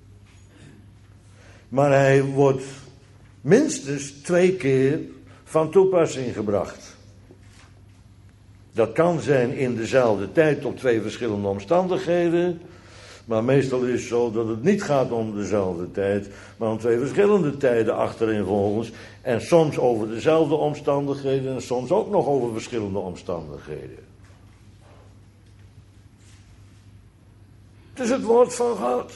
Speaker 1: maar hij wordt minstens 2 keer van toepassing gebracht. Dat kan zijn in dezelfde tijd op 2 verschillende omstandigheden. Maar meestal is het zo dat het niet gaat om dezelfde tijd, maar om 2 verschillende tijden achtereenvolgens. En soms over dezelfde omstandigheden en soms ook nog over verschillende omstandigheden. Het is het woord van God.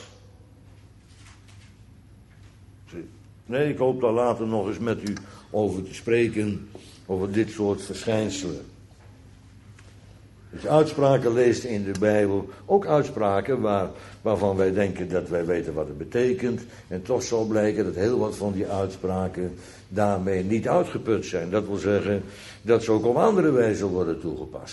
Speaker 1: Nee, ik hoop daar later nog eens met u over te spreken, over dit soort verschijnselen. Als je uitspraken leest in de Bijbel, ook uitspraken waarvan wij denken dat wij weten wat het betekent. En toch zal blijken dat heel wat van die uitspraken daarmee niet uitgeput zijn. Dat wil zeggen dat ze ook op andere wijze worden toegepast.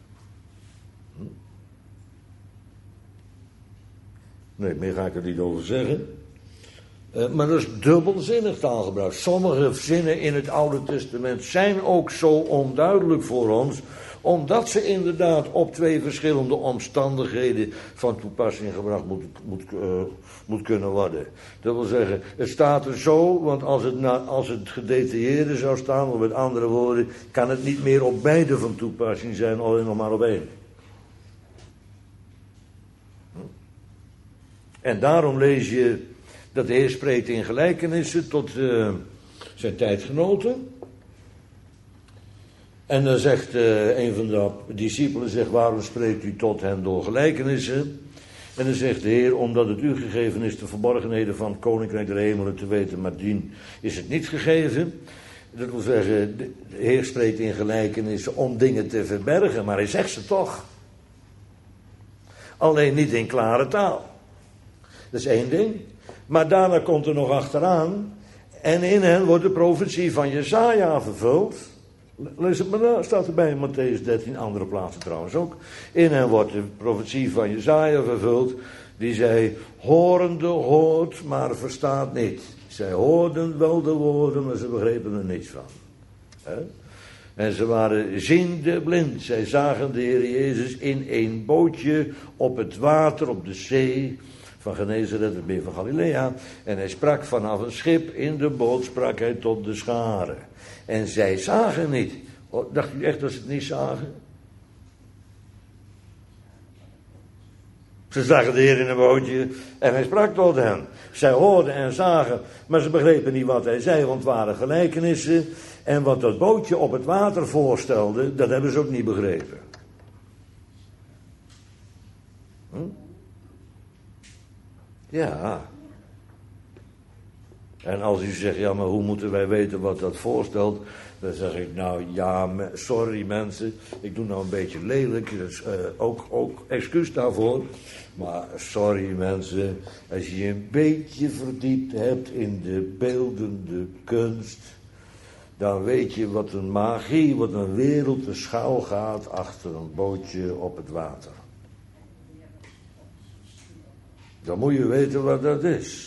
Speaker 1: Nee, meer ga ik er niet over zeggen. Maar dat is dubbelzinnig taalgebruik. Sommige zinnen in het Oude Testament zijn ook zo onduidelijk voor ons, omdat ze inderdaad op 2 verschillende omstandigheden van toepassing gebracht moet kunnen worden. Dat wil zeggen, het staat er zo, want als het gedetailleerde zou staan, of met andere woorden, kan het niet meer op beide van toepassing zijn, alleen nog maar op 1. En daarom lees je dat de Heer spreekt in gelijkenissen tot zijn tijdgenoten. En dan zegt een van de discipelen, zegt, waarom spreekt u tot hen door gelijkenissen? En dan zegt de Heer, omdat het u gegeven is de verborgenheden van het koninkrijk der hemelen te weten, maar dien is het niet gegeven. Dat wil zeggen, de Heer spreekt in gelijkenissen om dingen te verbergen, maar hij zegt ze toch. Alleen niet in klare taal. Dat is 1 ding. Maar daarna komt er nog achteraan, en in hen wordt de profetie van Jesaja vervuld. Lees het maar na, staat erbij in Mattheüs 13, andere plaatsen trouwens ook. In hen wordt de profetie van Jesaja vervuld, die zei, horende hoort, maar verstaat niet. Zij hoorden wel de woorden, maar ze begrepen er niets van. En ze waren ziende blind. Zij zagen de Heer Jezus in een bootje op het water, op de zee van Genezaret, het meer van Galilea. En hij sprak vanaf een schip, in de boot sprak hij tot de scharen. En zij zagen niet. Dacht u echt dat ze het niet zagen? Ze zagen de Heer in een bootje en hij sprak tot hen. Zij hoorden en zagen, maar ze begrepen niet wat hij zei, want het waren gelijkenissen. En wat dat bootje op het water voorstelde, dat hebben ze ook niet begrepen. Ja. En als u zegt, ja, maar hoe moeten wij weten wat dat voorstelt? Dan zeg ik, nou ja, sorry mensen, ik doe nou een beetje lelijk, dus, ook excuus daarvoor. Maar sorry mensen, als je een beetje verdiept hebt in de beeldende kunst, dan weet je wat een magie, wat een wereld te schuil gaat achter een bootje op het water. Dan moet je weten wat dat is.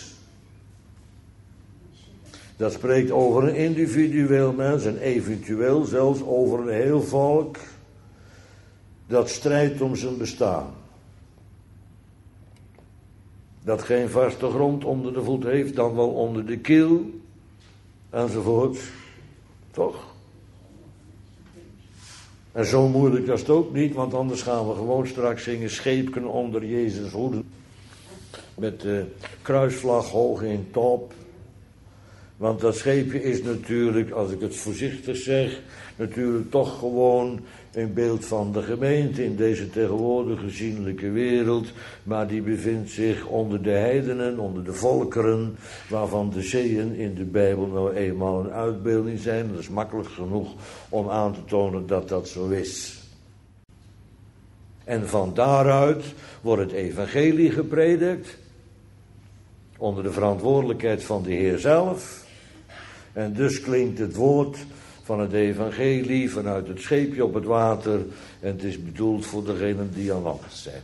Speaker 1: Dat spreekt over een individueel mens en eventueel zelfs over een heel volk dat strijdt om zijn bestaan. Dat geen vaste grond onder de voet heeft, dan wel onder de kiel, enzovoort. Toch? En zo moeilijk is het ook niet, want anders gaan we gewoon straks zingen schepen onder Jezus hoeden. Met de kruisvlag hoog in top. Want dat scheepje is natuurlijk, als ik het voorzichtig zeg, natuurlijk toch gewoon een beeld van de gemeente in deze tegenwoordige zienlijke wereld. Maar die bevindt zich onder de heidenen, onder de volkeren, waarvan de zeeën in de Bijbel nou eenmaal een uitbeelding zijn. Dat is makkelijk genoeg om aan te tonen dat dat zo is. En van daaruit wordt het evangelie gepredikt, onder de verantwoordelijkheid van de Heer zelf. En dus klinkt het woord van het evangelie vanuit het scheepje op het water. En het is bedoeld voor degenen die aan land zijn.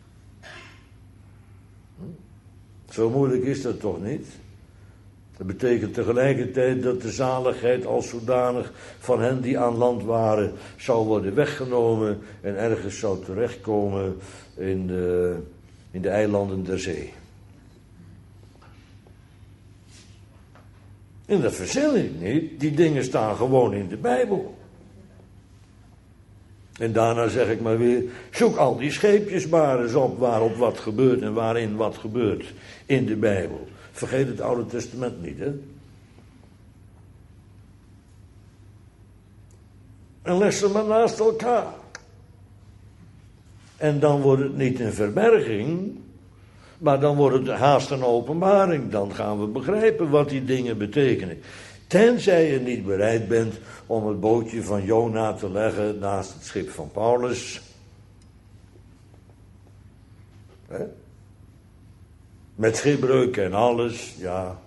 Speaker 1: Zo moeilijk is dat toch niet? Dat betekent tegelijkertijd dat de zaligheid als zodanig van hen die aan land waren zou worden weggenomen en ergens zou terechtkomen in de eilanden der zee. En dat verzin ik niet, die dingen staan gewoon in de Bijbel. En daarna zeg ik maar weer, zoek al die scheepjes maar eens op waarop wat gebeurt en waarin wat gebeurt in de Bijbel. Vergeet het Oude Testament niet, hè. En leg ze maar naast elkaar. En dan wordt het niet een verberging, maar dan wordt het haast een openbaring. Dan gaan we begrijpen wat die dingen betekenen. Tenzij je niet bereid bent om het bootje van Jona te leggen naast het schip van Paulus. Hè? Met schipbreuk en alles, ja.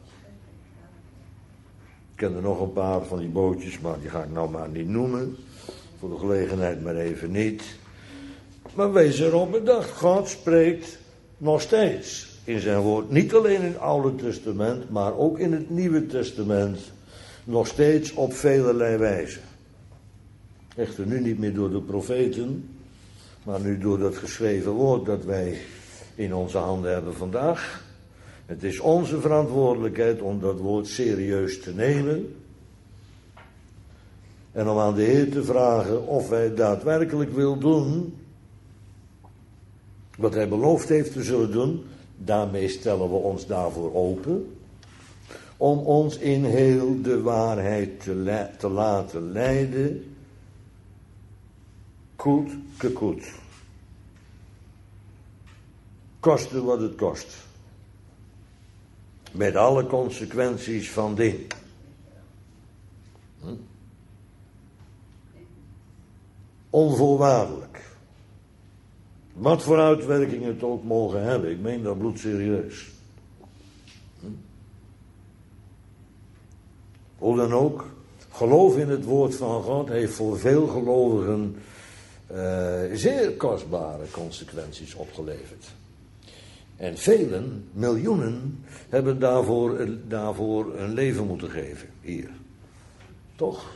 Speaker 1: Ik ken er nog een paar van die bootjes, maar die ga ik nou maar niet noemen. Voor de gelegenheid maar even niet. Maar wees erop bedacht, God spreekt nog steeds in zijn woord. Niet alleen in het Oude Testament, maar ook in het Nieuwe Testament. Nog steeds op velerlei wijze. Echter nu niet meer door de profeten, maar nu door dat geschreven woord dat wij in onze handen hebben vandaag. Het is onze verantwoordelijkheid om dat woord serieus te nemen. En om aan de Heer te vragen of hij daadwerkelijk wil doen wat hij beloofd heeft te zullen doen. Daarmee stellen we ons daarvoor open. Om ons in heel de waarheid te laten leiden. Koet ke koet. Koste wat het kost. Met alle consequenties van dien. Onvoorwaardelijk. Wat voor uitwerking het ook mogen hebben. Ik meen dat bloedserieus. Hoe dan ook. Geloof in het woord van God heeft voor veel gelovigen zeer kostbare consequenties opgeleverd. En velen, miljoenen, hebben daarvoor een leven moeten geven. Hier. Toch?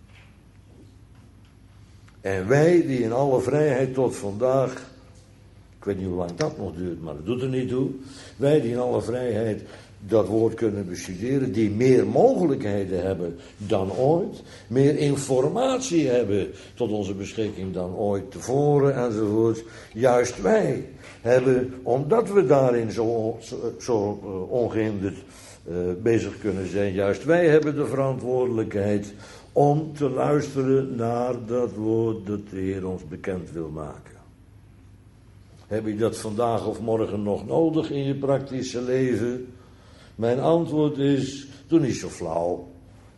Speaker 1: En wij die in alle vrijheid tot vandaag, ik weet niet hoe lang dat nog duurt, maar dat doet er niet toe. Wij die in alle vrijheid dat woord kunnen bestuderen, die meer mogelijkheden hebben dan ooit, meer informatie hebben tot onze beschikking dan ooit tevoren enzovoort. Juist wij hebben, omdat we daarin zo ongehinderd bezig kunnen zijn, juist wij hebben de verantwoordelijkheid om te luisteren naar dat woord dat de Heer ons bekend wil maken. Heb je dat vandaag of morgen nog nodig in je praktische leven? Mijn antwoord is, doe niet zo flauw.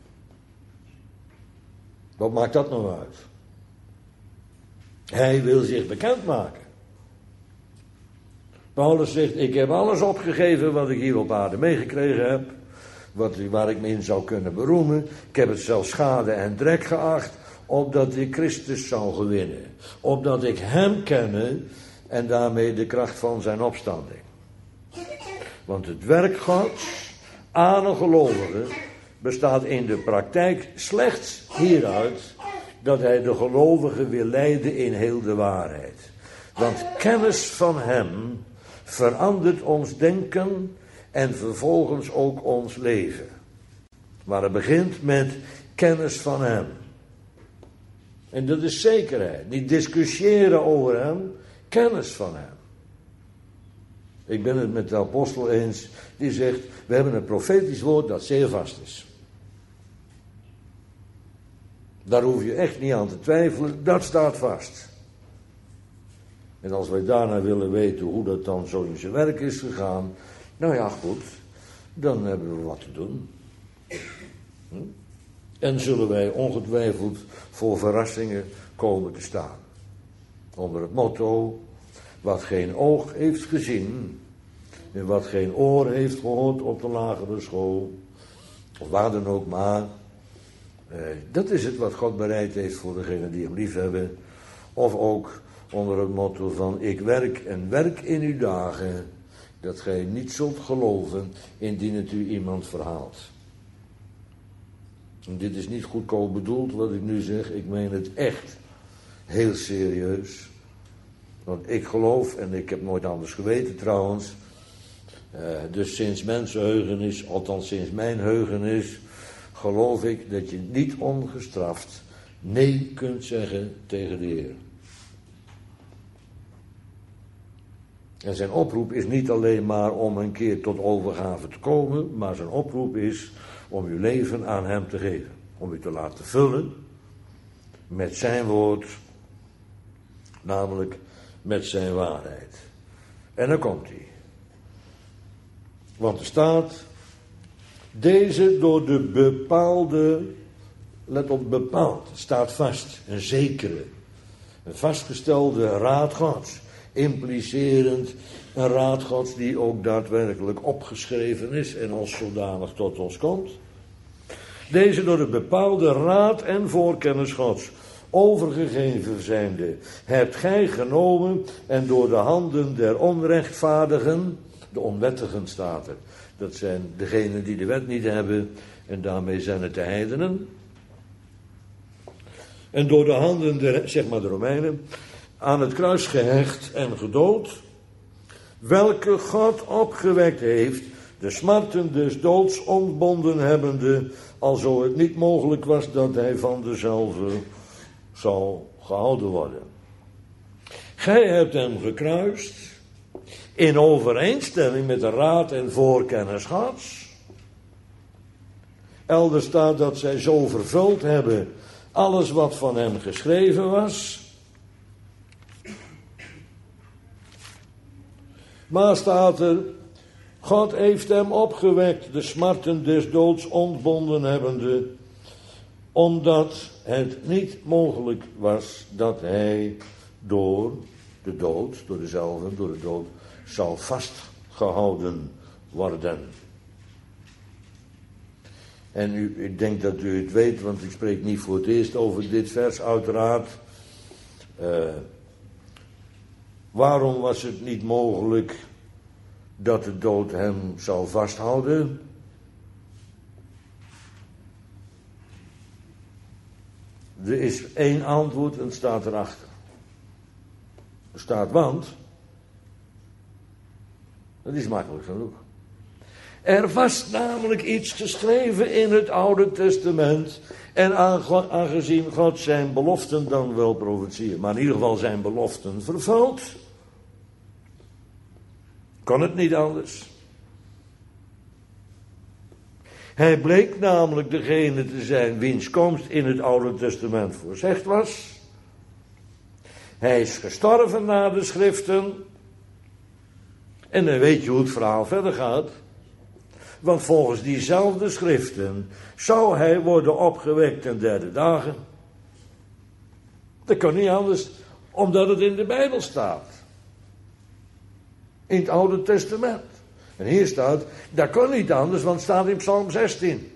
Speaker 1: Wat maakt dat nou uit? Hij wil zich bekendmaken. Paulus zegt, ik heb alles opgegeven wat ik hier op aarde meegekregen heb. Waar ik me in zou kunnen beroemen. Ik heb het zelfs schade en drek geacht, opdat ik Christus zou gewinnen. Opdat ik hem kenne en daarmee de kracht van zijn opstanding. Want het werk Gods aan een gelovige bestaat in de praktijk slechts hieruit dat hij de gelovige wil leiden in heel de waarheid. Want kennis van hem verandert ons denken en vervolgens ook ons leven. Maar het begint met kennis van hem. En dat is zekerheid. Niet discussiëren over hem, kennis van hem. Ik ben het met de apostel eens, die zegt, we hebben een profetisch woord dat zeer vast is. Daar hoef je echt niet aan te twijfelen, dat staat vast. En als wij daarna willen weten hoe dat dan zo in zijn werk is gegaan, nou ja, goed, dan hebben we wat te doen. En zullen wij ongetwijfeld voor verrassingen komen te staan. Onder het motto, wat geen oog heeft gezien en wat geen oor heeft gehoord op de lagere school, of waar dan ook maar, dat is het wat God bereid heeft voor degenen die hem lief hebben. Of ook onder het motto van, ik werk en werk in uw dagen, dat gij niet zult geloven indien het u iemand verhaalt. En dit is niet goedkoop bedoeld wat ik nu zeg, ik meen het echt heel serieus. Want ik geloof, en ik heb nooit anders geweten trouwens, dus sinds mensenheugenis, althans sinds mijn heugenis, geloof ik dat je niet ongestraft nee kunt zeggen tegen de Heer. En zijn oproep is niet alleen maar om een keer tot overgave te komen, maar zijn oproep is om uw leven aan hem te geven. Om u te laten vullen met zijn woord, namelijk met zijn waarheid. En dan komt hij. Want er staat, deze door de bepaalde, let op bepaald, staat vast, een zekere, een vastgestelde raad Gods. Implicerend een raad Gods die ook daadwerkelijk opgeschreven is en als zodanig tot ons komt. Deze door de bepaalde raad en voorkennis Gods overgegeven zijnde, hebt gij genomen en door de handen der onrechtvaardigen, de onwettigen staat er, dat zijn degenen die de wet niet hebben en daarmee zijn het de heidenen. En door de handen der, zeg maar de Romeinen, aan het kruis gehecht en gedood, welke God opgewekt heeft, de smarten des doods ontbonden hebbende, alzo het niet mogelijk was dat hij van dezelfde zou gehouden worden. Gij hebt hem gekruist, in overeenstemming met de raad en voorkennis Gods. Elders staat dat zij zo vervuld hebben alles wat van hem geschreven was. Maar staat er, God heeft hem opgewekt, de smarten des doods ontbonden hebbende, omdat het niet mogelijk was dat hij door de dood, door de dood, zou vastgehouden worden. En ik denk dat u het weet, want ik spreek niet voor het eerst over dit vers uiteraard. Waarom was het niet mogelijk dat de dood hem zou vasthouden? Er is één antwoord en het staat erachter. Er staat want. Dat is makkelijk genoeg. Er was namelijk iets geschreven in het Oude Testament. En aangezien God zijn beloften dan wel profetieën, maar in ieder geval zijn beloften vervult, kon het niet anders. Hij bleek namelijk degene te zijn wiens komst in het Oude Testament voorzegd was. Hij is gestorven na de schriften. En dan weet je hoe het verhaal verder gaat. Want volgens diezelfde schriften zou hij worden opgewekt ten derde dagen. Dat kan niet anders, omdat het in de Bijbel staat. In het Oude Testament. En hier staat, dat kan niet anders, want het staat in Psalm 16.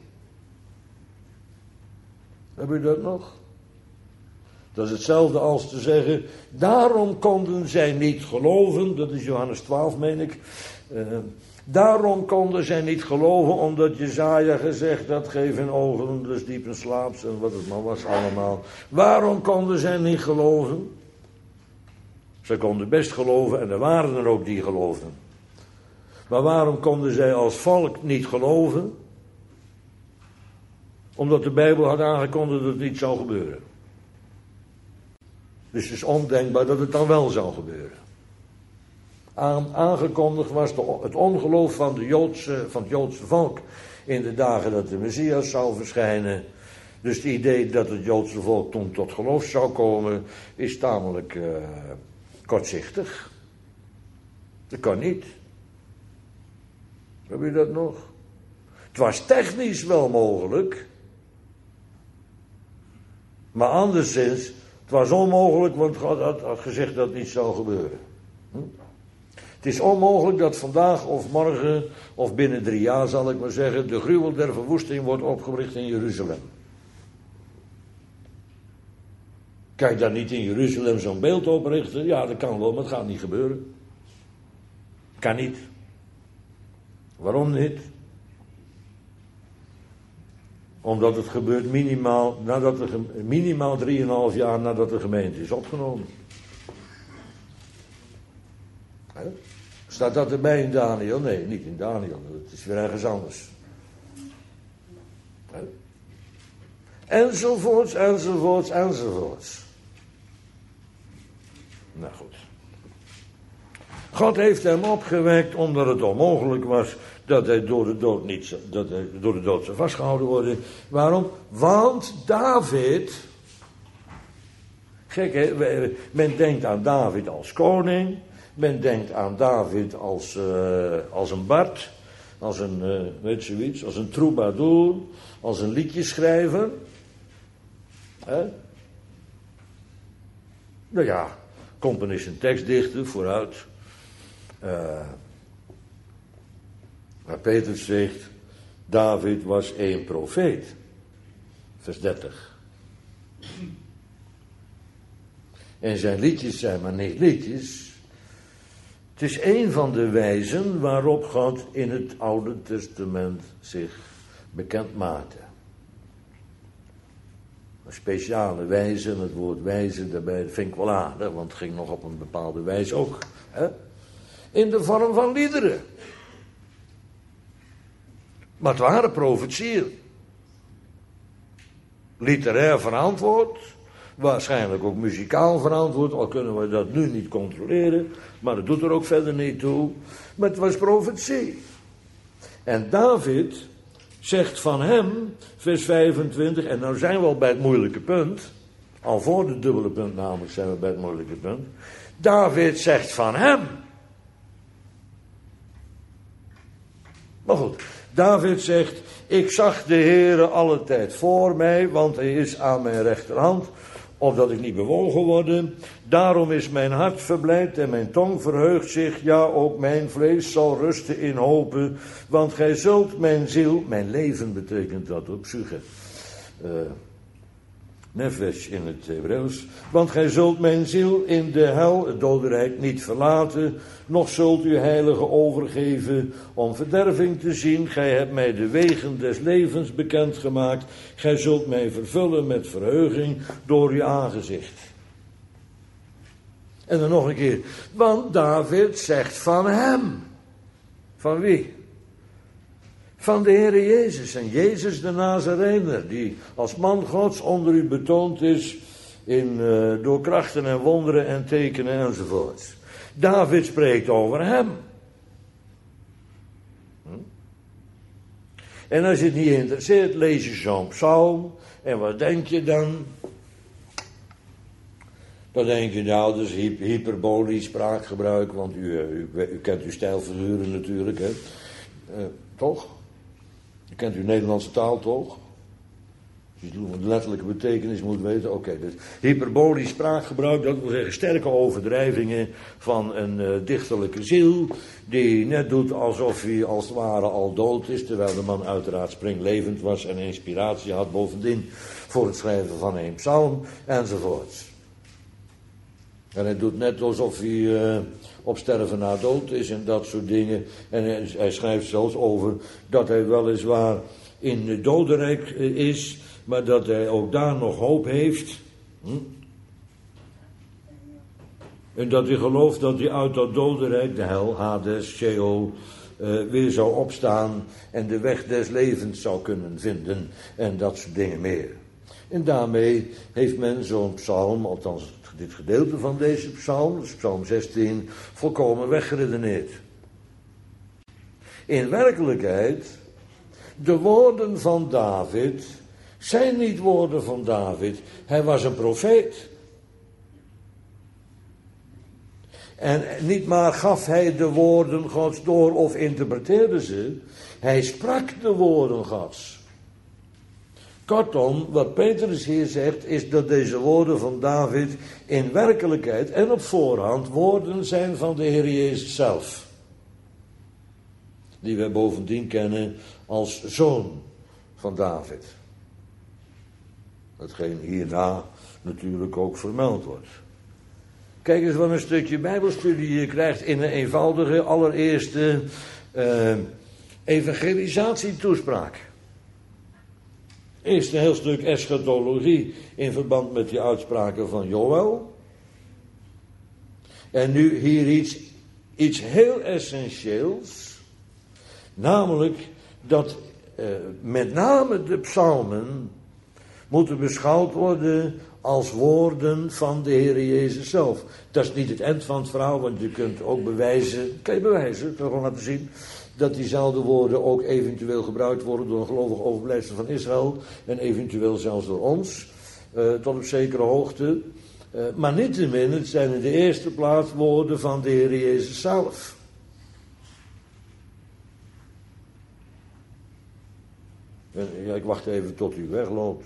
Speaker 1: Heb je dat nog? Dat is hetzelfde als te zeggen, daarom konden zij niet geloven, dat is Johannes 12 meen ik. Daarom konden zij niet geloven, omdat Jesaja gezegd had, geef hun ogen, dus diep in slaap, en wat het maar was allemaal. Waarom konden zij niet geloven? Zij konden best geloven en er waren er ook die geloofden. Maar waarom konden zij als volk niet geloven? Omdat de Bijbel had aangekondigd dat het niet zou gebeuren. Dus het is ondenkbaar dat het dan wel zou gebeuren. Aangekondigd was het ongeloof van het Joodse volk in de dagen dat de Messias zou verschijnen. Dus het idee dat het Joodse volk toen tot geloof zou komen is tamelijk kortzichtig. Dat kan niet. Heb je dat nog? Het was technisch wel mogelijk. Maar anderszins, het was onmogelijk, want God had gezegd dat het niet zou gebeuren. Het is onmogelijk dat vandaag of morgen, of binnen 3 jaar zal ik maar zeggen, de gruwel der verwoesting wordt opgericht in Jeruzalem. Kan je daar niet in Jeruzalem zo'n beeld oprichten? Ja, dat kan wel, maar het gaat niet gebeuren. Kan niet. Waarom niet? Omdat het gebeurt minimaal 3,5 jaar nadat de gemeente is opgenomen. Staat dat erbij in Daniel? Nee, niet in Daniel. Het is weer ergens anders. Enzovoorts, enzovoorts, enzovoorts. Nou goed. God heeft hem opgewekt omdat het onmogelijk was dat hij door de dood zou vastgehouden worden. Waarom? Want David. Gek hè, men denkt aan David als koning. Men denkt aan David als een bard. Als een, weet zoiets, als een troubadour. Als een liedjeschrijver. Nou ja, componist en tekstdichter, vooruit. Maar Petrus zegt, David was een profeet. Vers 30. En zijn liedjes zijn maar niet liedjes. Het is een van de wijzen waarop God in het Oude Testament zich bekend maakte. Een speciale wijze, en het woord wijze daarbij vind ik wel aardig, want het ging nog op een bepaalde wijze ook. Hè? In de vorm van liederen. Maar het waren profetieën. Literair verantwoord. Waarschijnlijk ook muzikaal verantwoord. Al kunnen we dat nu niet controleren. Maar dat doet er ook verder niet toe. Maar het was profetie. En David zegt van hem, vers 25. En nou zijn we al bij het moeilijke punt. Al voor de dubbele punt namelijk zijn we bij het moeilijke punt. David zegt van hem. Maar goed. David zegt, ik zag de Heere alle tijd voor mij, want hij is aan mijn rechterhand, opdat ik niet bewogen worden. Daarom is mijn hart verblijd en mijn tong verheugt zich, ja, ook mijn vlees zal rusten in hopen, want gij zult mijn ziel, mijn leven betekent dat op psyche, nefesh in het Hebreeuws, want gij zult mijn ziel in de hel, het dodenrijk, niet verlaten, noch zult u heilige overgeven om verderving te zien. Gij hebt mij de wegen des levens bekendgemaakt. Gij zult mij vervullen met verheuging door uw aangezicht. En dan nog een keer. Want David zegt van hem. Van wie? van de Heer Jezus. En Jezus de Nazarener, die als man Gods onder u betoond is door krachten en wonderen en tekenen enzovoort. David spreekt over hem. En als je het niet interesseert, lees je zo'n psalm. En wat denk je dan? Dan denk je, nou, dat is hyperbolisch spraakgebruik, want u kent uw stijlfiguren natuurlijk, hè? Toch? U kent uw Nederlandse taal, toch? Als je de letterlijke betekenis moet weten, oké. Dus hyperbolisch spraakgebruik, dat wil zeggen sterke overdrijvingen van een dichterlijke ziel, die net doet alsof hij als het ware al dood is, terwijl de man uiteraard springlevend was en inspiratie had bovendien voor het schrijven van een psalm, enzovoort. En hij doet net alsof hij op sterven na dood is en dat soort dingen. En hij schrijft zelfs over dat hij weliswaar in het dodenrijk is, maar dat hij ook daar nog hoop heeft. En dat hij gelooft dat hij uit dat dodenrijk, de hel, Hades, Sheol, weer zou opstaan en de weg des levens zou kunnen vinden en dat soort dingen meer. En daarmee heeft men zo'n psalm, althans dit gedeelte van deze psalm, dus psalm 16, volkomen weggeredeneerd. In werkelijkheid, de woorden van David zijn niet woorden van David. Hij was een profeet. En niet maar gaf hij de woorden Gods door of interpreteerde ze, hij sprak de woorden Gods. Kortom, wat Petrus hier zegt, is dat deze woorden van David in werkelijkheid en op voorhand woorden zijn van de Heer Jezus zelf. Die wij bovendien kennen als zoon van David. Hetgeen hierna natuurlijk ook vermeld wordt. Kijk eens wat een stukje bijbelstudie je krijgt in een eenvoudige allereerste evangelisatietoespraak. Eerst een heel stuk eschatologie in verband met die uitspraken van Joël. En nu hier iets heel essentieels. Namelijk dat met name de psalmen moeten beschouwd worden als woorden van de Heer Jezus zelf. Dat is niet het eind van het verhaal, want je kunt ook bewijzen, kan gewoon laten zien, dat diezelfde woorden ook eventueel gebruikt worden door een gelovig overblijfsel van Israël en eventueel zelfs door ons, tot op zekere hoogte. Maar niettemin, het zijn in de eerste plaats woorden van de Heer Jezus zelf. Ja, ik wacht even tot u wegloopt.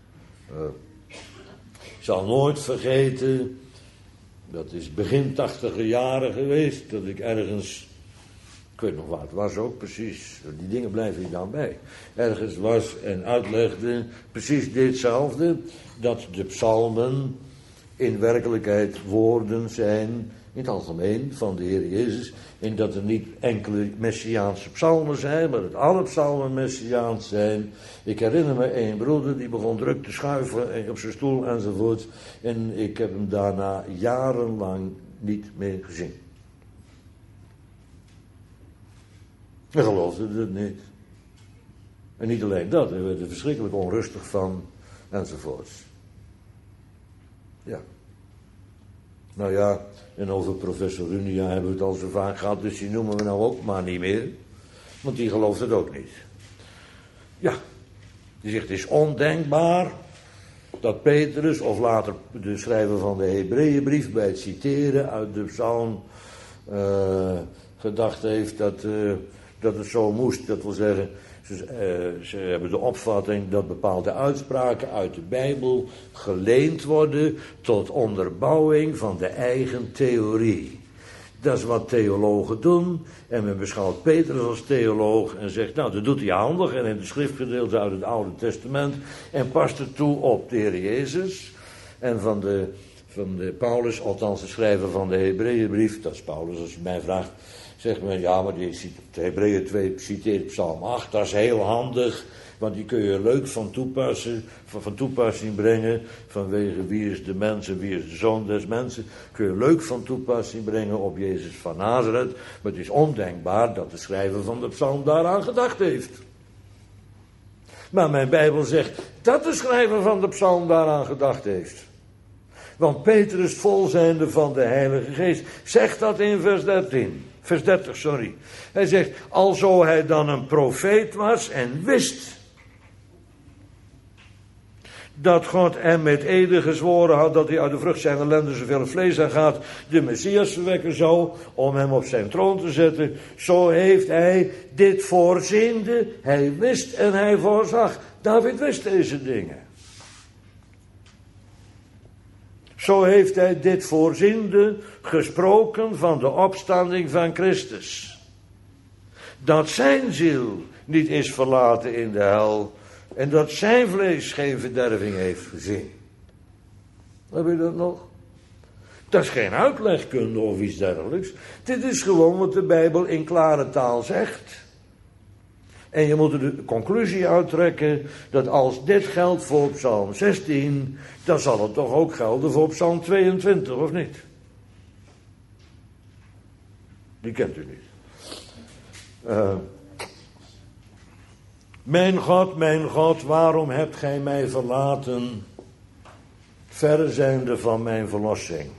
Speaker 1: Ik zal nooit vergeten, dat is begin 80er jaren geweest, dat ik ergens, ik weet nog waar het was ook precies, die dingen blijven hier dan bij, ergens was en uitlegde precies ditzelfde, dat de psalmen in werkelijkheid woorden zijn, in het algemeen, van de Heer Jezus, en dat er niet enkele messiaanse psalmen zijn, maar dat alle psalmen messiaans zijn. Ik herinner me een broeder die begon druk te schuiven op zijn stoel enzovoort, en ik heb hem daarna jarenlang niet meer gezien. Hij geloofde het niet. En niet alleen dat, hij werd er verschrikkelijk onrustig van, enzovoort. Ja. Nou ja, en over professor Runia hebben we het al zo vaak gehad, dus die noemen we nou ook maar niet meer. Want die gelooft het ook niet. Ja, die zegt het is ondenkbaar dat Petrus, of later de schrijver van de Hebreeënbrief, bij het citeren uit de psalm gedacht heeft dat het zo moest. Dat wil zeggen, ze hebben de opvatting dat bepaalde uitspraken uit de Bijbel geleend worden tot onderbouwing van de eigen theorie. Dat is wat theologen doen. En men beschouwt Petrus als theoloog en zegt, nou, dat doet hij handig. En in de schriftgedeelte uit het Oude Testament. En past het toe op de Heer Jezus. En van de Paulus, althans de schrijver van de Hebreeënbrief, dat is Paulus als je mij vraagt, zegt men, ja, maar de Hebreeën 2 citeert Psalm 8, dat is heel handig. Want die kun je leuk van toepassing brengen. Vanwege wie is de mens en wie is de zoon des mensen. Kun je leuk van toepassing brengen op Jezus van Nazareth. Maar het is ondenkbaar dat de schrijver van de psalm daaraan gedacht heeft. Maar mijn Bijbel zegt dat de schrijver van de psalm daaraan gedacht heeft. Want Petrus, vol zijnde van de Heilige Geest, zegt dat in vers 30. Hij zegt, alzo hij dan een profeet was en wist dat God hem met ede gezworen had dat hij uit de vrucht zijn ellende zoveel vlees aan gaat, de Messias verwekken zou om hem op zijn troon te zetten. Zo heeft hij dit voorziende, hij wist en hij voorzag. David wist deze dingen. Zo heeft hij dit voorziende gesproken van de opstanding van Christus. Dat zijn ziel niet is verlaten in de hel en dat zijn vlees geen verderving heeft gezien. Heb je dat nog? Dat is geen uitlegkunde of iets dergelijks. Dit is gewoon wat de Bijbel in klare taal zegt. En je moet er de conclusie uittrekken dat als dit geldt voor Psalm 16, dan zal het toch ook gelden voor Psalm 22, of niet? Die kent u niet. Mijn God, waarom hebt gij mij verlaten, verre zijnde van mijn verlossing?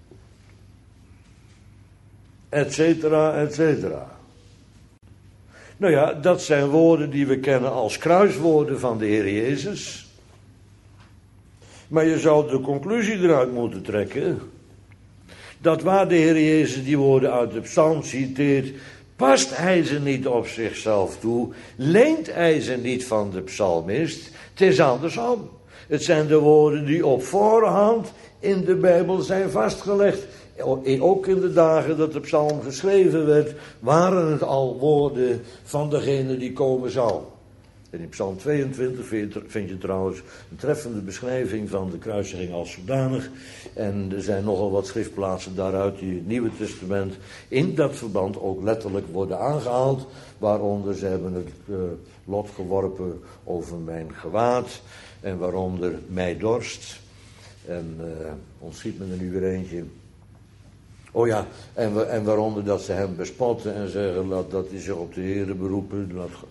Speaker 1: Etcetera, etcetera. Nou ja, dat zijn woorden die we kennen als kruiswoorden van de Heer Jezus. Maar je zou de conclusie eruit moeten trekken dat waar de Heer Jezus die woorden uit de psalm citeert, past hij ze niet op zichzelf toe, leent hij ze niet van de psalmist. Het is andersom. Het zijn de woorden die op voorhand in de Bijbel zijn vastgelegd. Ook in de dagen dat de psalm geschreven werd, waren het al woorden van degene die komen zou. En in psalm 22 vind je trouwens een treffende beschrijving van de kruisiging als zodanig. En er zijn nogal wat schriftplaatsen daaruit die het Nieuwe Testament in dat verband ook letterlijk worden aangehaald. Waaronder ze hebben het lot geworpen over mijn gewaad en waaronder mij dorst. En ontschiet me er nu weer eentje. Oh ja, en waaronder dat ze hem bespotten en zeggen dat hij zich op de Heere beroepen.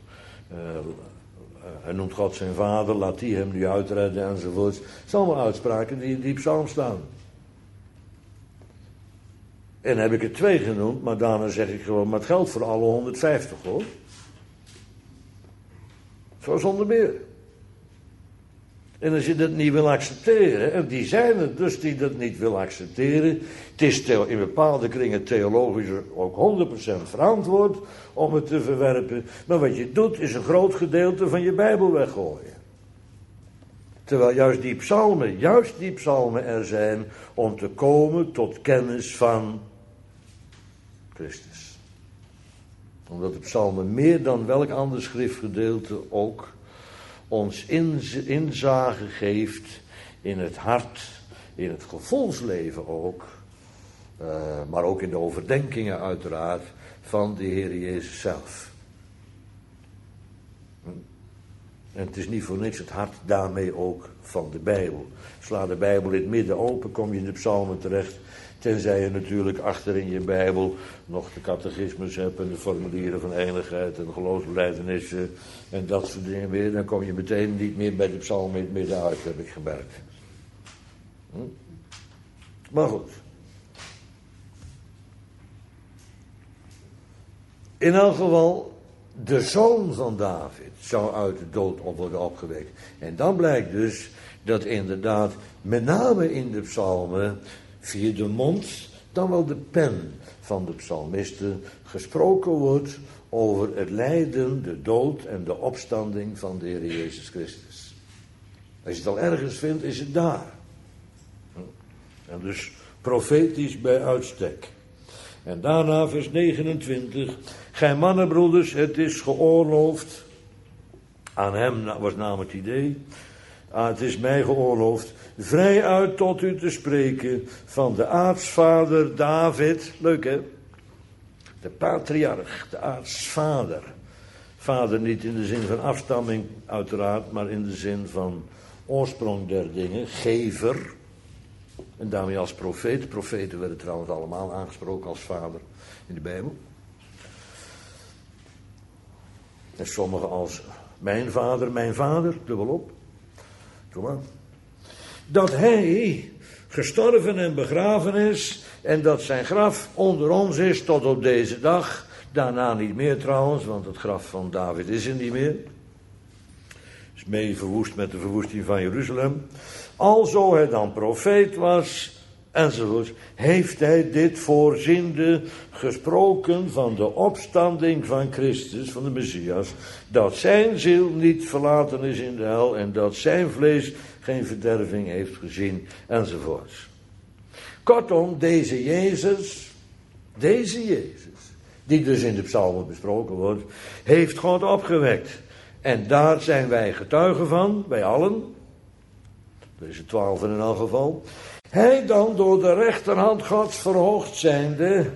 Speaker 1: Hij noemt God zijn vader, laat die hem nu uitredden enzovoort. Het zijn allemaal uitspraken die in die psalm staan. En heb ik er 2 genoemd, maar daarna zeg ik gewoon, maar het geldt voor alle 150 hoor. Zo zonder meer. En als je dat niet wil accepteren, en die zijn er dus die dat niet wil accepteren, het is in bepaalde kringen theologisch ook 100% verantwoord om het te verwerpen, maar wat je doet is een groot gedeelte van je Bijbel weggooien. Terwijl juist die psalmen er zijn om te komen tot kennis van Christus. Omdat de psalmen meer dan welk ander schriftgedeelte ook ons inzage geeft in het hart, in het gevoelsleven ook, maar ook in de overdenkingen uiteraard van de Heer Jezus zelf. En het is niet voor niks het hart daarmee ook van de Bijbel. Sla de Bijbel in het midden open, kom je in de psalmen terecht. Tenzij je natuurlijk achter in je Bijbel nog de catechismus hebt en de formulieren van enigheid en geloofsbelijdenissen en dat soort dingen weer. Dan kom je meteen niet meer bij de psalmen in het midden uit, heb ik gemerkt. Maar goed. In elk geval, de zoon van David zou uit de dood op worden opgewekt. En dan blijkt dus dat inderdaad, met name in de psalmen, via de mond, dan wel de pen van de psalmisten, gesproken wordt over het lijden, de dood en de opstanding van de Heer Jezus Christus. Als je het al ergens vindt, is het daar. En dus profetisch bij uitstek. En daarna vers 29. Gij mannenbroeders, het is geoorloofd. Aan hem was namelijk het idee. Het is mij geoorloofd vrij uit tot u te spreken van de aartsvader David. Leuk hè? De patriarch, de aartsvader Vader niet in de zin van afstamming uiteraard, maar in de zin van oorsprong der dingen, gever. En daarmee als profeet. Profeten werden trouwens allemaal aangesproken als vader in de Bijbel. En sommigen als mijn vader, dubbelop. Kom maar. Dat hij gestorven en begraven is en dat zijn graf onder ons is tot op deze dag. Daarna niet meer trouwens, want het graf van David is er niet meer. Is mee verwoest met de verwoesting van Jeruzalem. Alzo hij dan profeet was, enzovoort, heeft hij dit voorziende gesproken van de opstanding van Christus, van de Messias, dat zijn ziel niet verlaten is in de hel en dat zijn vlees geen verderving heeft gezien, enzovoort. Kortom, deze Jezus, die dus in de psalmen besproken wordt, heeft God opgewekt. En daar zijn wij getuigen van, wij allen. Deze 12 in elk geval. Hij dan door de rechterhand Gods verhoogd zijnde.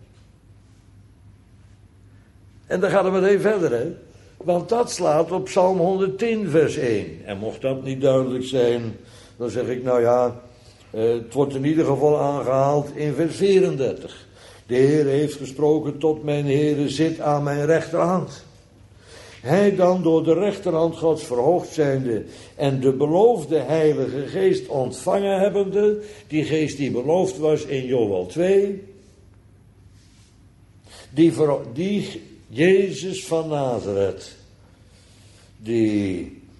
Speaker 1: En dan gaat het meteen verder, hè. Want dat slaat op Psalm 110 vers 1. En mocht dat niet duidelijk zijn, dan zeg ik, nou ja, het wordt in ieder geval aangehaald in vers 34. De Heer heeft gesproken tot mijn Heere, zit aan mijn rechterhand. Hij dan door de rechterhand Gods verhoogd zijnde en de beloofde Heilige Geest ontvangen hebbende, die geest die beloofd was in Joël 2, die Jezus van Nazareth, die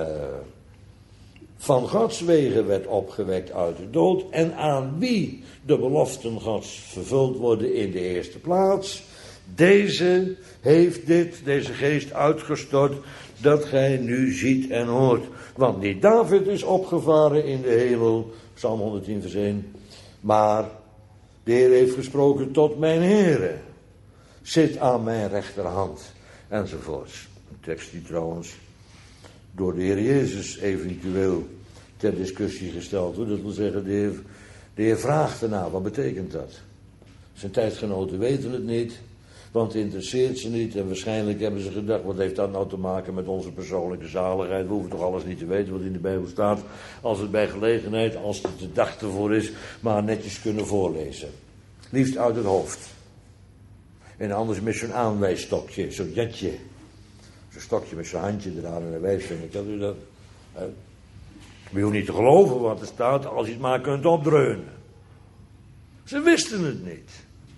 Speaker 1: van Gods wegen werd opgewekt uit de dood en aan wie de beloften Gods vervuld worden in de eerste plaats, deze heeft deze geest uitgestort dat gij nu ziet en hoort. Want niet David is opgevaren in de hemel, Psalm 110 vers 1, maar de Heer heeft gesproken tot mijn Heere, zit aan mijn rechterhand, enzovoorts. Een tekst die trouwens door de Heer Jezus eventueel ter discussie gesteld wordt. Dat wil zeggen, de Heer vraagt ernaar, wat betekent dat? Zijn tijdgenoten weten het niet, want het interesseert ze niet. En waarschijnlijk hebben ze gedacht, wat heeft dat nou te maken met onze persoonlijke zaligheid? We hoeven toch alles niet te weten wat in de Bijbel staat. Als het bij gelegenheid, als het de dag ervoor is, maar netjes kunnen voorlezen. Liefst uit het hoofd. En anders met zo'n aanwijsstokje, zo'n jetje. Zo'n stokje met zo'n handje eraan en een wijsvinger. Kent u dat? Je hoeft niet te geloven wat er staat, als je het maar kunt opdreunen. Ze wisten het niet.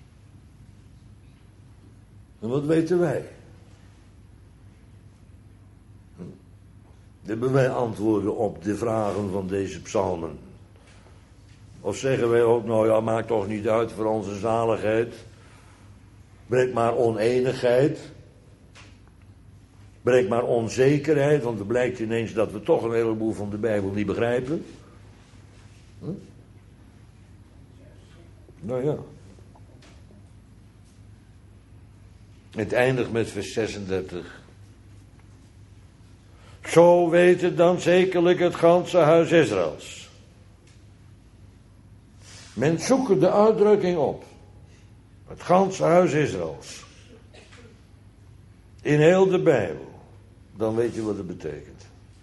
Speaker 1: En wat weten wij? Hebben wij antwoorden op de vragen van deze psalmen? Of zeggen wij ook, nou ja, maakt toch niet uit voor onze zaligheid. Brengt maar oneenigheid. Brengt maar onzekerheid, want het blijkt ineens dat we toch een heleboel van de Bijbel niet begrijpen. Nou ja. Het eindigt met vers 36. Zo weet het dan zekerlijk het ganse huis Israëls. Men zoekt de uitdrukking op. Het ganse huis Israëls. In heel de Bijbel. Dan weet je wat het betekent.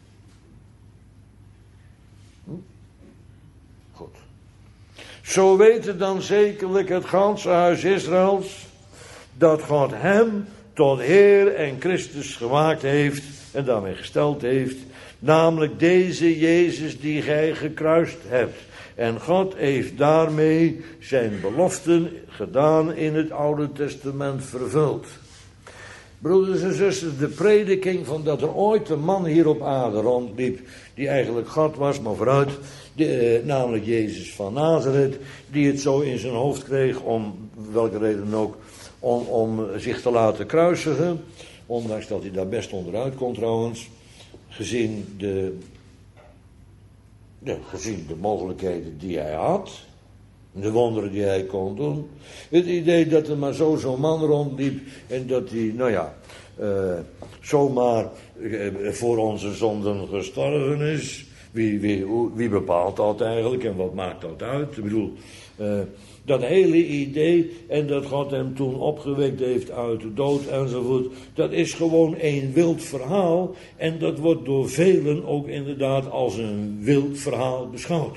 Speaker 1: Goed. Zo weet het dan zekerlijk het ganse huis Israëls, dat God hem tot Heer en Christus gemaakt heeft en daarmee gesteld heeft, namelijk deze Jezus die gij gekruist hebt. En God heeft daarmee zijn beloften gedaan in het Oude Testament vervuld. Broeders en zusters, de prediking van dat er ooit een man hier op aarde rondliep, die eigenlijk God was, maar vooruit, namelijk Jezus van Nazareth, die het zo in zijn hoofd kreeg, om welke reden ook, om zich te laten kruisigen, ondanks dat hij daar best onderuit kon trouwens, gezien de mogelijkheden die hij had, de wonderen die hij kon doen, het idee dat er maar zo'n man rondliep en dat hij, zomaar voor onze zonden gestorven is, Wie bepaalt dat eigenlijk en wat maakt dat uit? Ik bedoel, dat hele idee en dat God hem toen opgewekt heeft uit de dood enzovoort, dat is gewoon een wild verhaal en dat wordt door velen ook inderdaad als een wild verhaal beschouwd.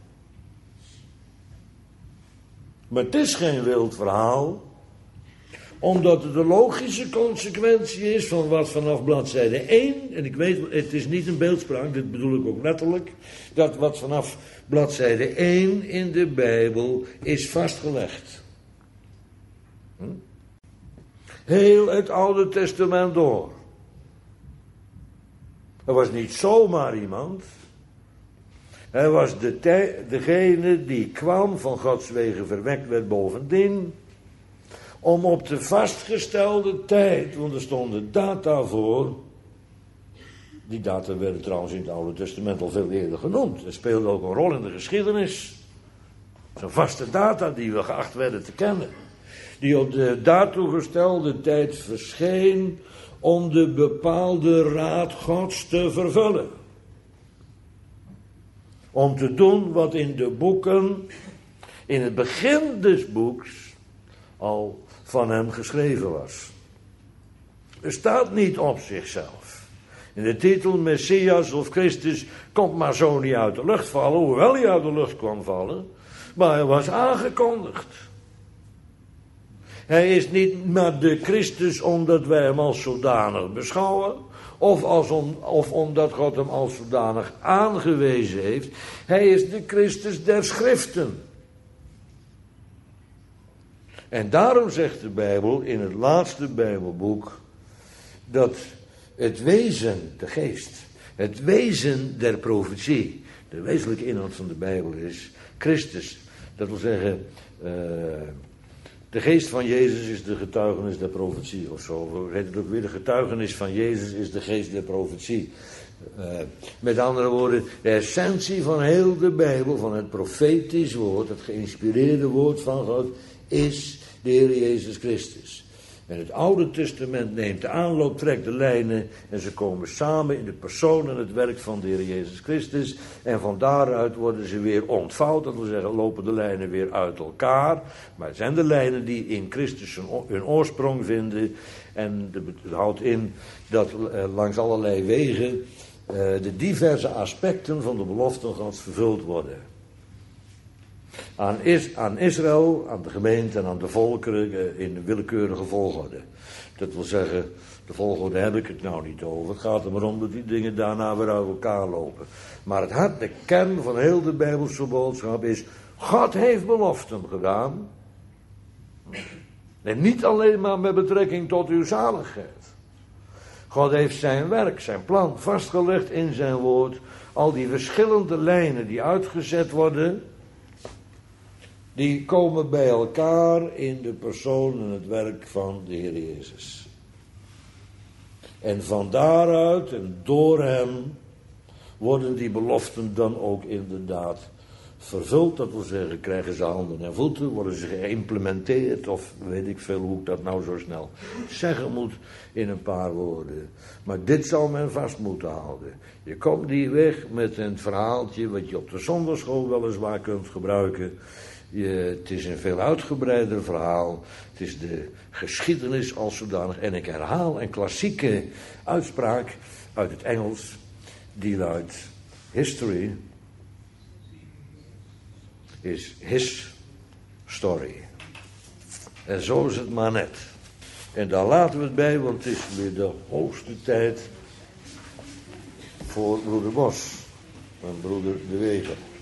Speaker 1: Maar het is geen wild verhaal, omdat het de logische consequentie is van wat vanaf bladzijde 1, en ik weet, het is niet een beeldspraak, dit bedoel ik ook letterlijk, dat wat vanaf bladzijde 1 in de Bijbel is vastgelegd. Heel het Oude Testament door. Er was niet zomaar iemand. Hij was degene die kwam, van Gods wegen verwekt werd bovendien, om op de vastgestelde tijd, want er stonden data voor. Die data werden trouwens in het Oude Testament al veel eerder genoemd. Dat speelde ook een rol in de geschiedenis. Zo'n vaste data die we geacht werden te kennen. Die op de daartoe gestelde tijd verscheen om de bepaalde raad Gods te vervullen. Om te doen wat in de boeken, in het begin des boeks, al van hem geschreven was. Er staat niet op zichzelf. In de titel Messias of Christus komt maar zo niet uit de lucht vallen, hoewel hij uit de lucht kwam vallen, maar hij was aangekondigd. Hij is niet maar de Christus omdat wij hem als zodanig beschouwen, of omdat God hem als zodanig aangewezen heeft. Hij is de Christus der Schriften. En daarom zegt de Bijbel in het laatste Bijbelboek dat het wezen, de geest, het wezen der profetie, de wezenlijke inhoud van de Bijbel is Christus. Dat wil zeggen, de geest van Jezus is de getuigenis der profetie of zo. We weten het ook weer, de getuigenis van Jezus is de geest der profetie. Met andere woorden, de essentie van heel de Bijbel, van het profetisch woord, het geïnspireerde woord van God, is de Heer Jezus Christus. En het Oude Testament neemt de aanloop, trekt de lijnen en ze komen samen in de persoon en het werk van de Heer Jezus Christus. En van daaruit worden ze weer ontvouwd, dat wil zeggen lopen de lijnen weer uit elkaar. Maar het zijn de lijnen die in Christus hun oorsprong vinden. En het houdt in dat langs allerlei wegen de diverse aspecten van de beloften Gods vervuld worden. Aan Israël, aan de gemeente en aan de volkeren in de willekeurige volgorde. Dat wil zeggen, de volgorde heb ik het nou niet over. Het gaat er maar om dat die dingen daarna weer uit elkaar lopen. Maar het hart, de kern van heel de Bijbelse boodschap is, God heeft beloften gedaan. En niet alleen maar met betrekking tot uw zaligheid. God heeft zijn werk, zijn plan vastgelegd in zijn woord. Al die verschillende lijnen die uitgezet worden, die komen bij elkaar in de persoon en het werk van de Heer Jezus. En van daaruit en door hem worden die beloften dan ook inderdaad vervuld. Dat wil zeggen, krijgen ze handen en voeten, worden ze geïmplementeerd, of weet ik veel hoe ik dat nou zo snel zeggen moet in een paar woorden. Maar dit zal men vast moeten houden. Je komt niet weg met een verhaaltje wat je op de zondagschool weliswaar kunt gebruiken. Het is een veel uitgebreider verhaal. Het is de geschiedenis als zodanig. En ik herhaal een klassieke uitspraak uit het Engels. Die luidt: history is his story. En zo is het maar net. En daar laten we het bij, want het is weer de hoogste tijd voor broeder Bos en broeder De Wever.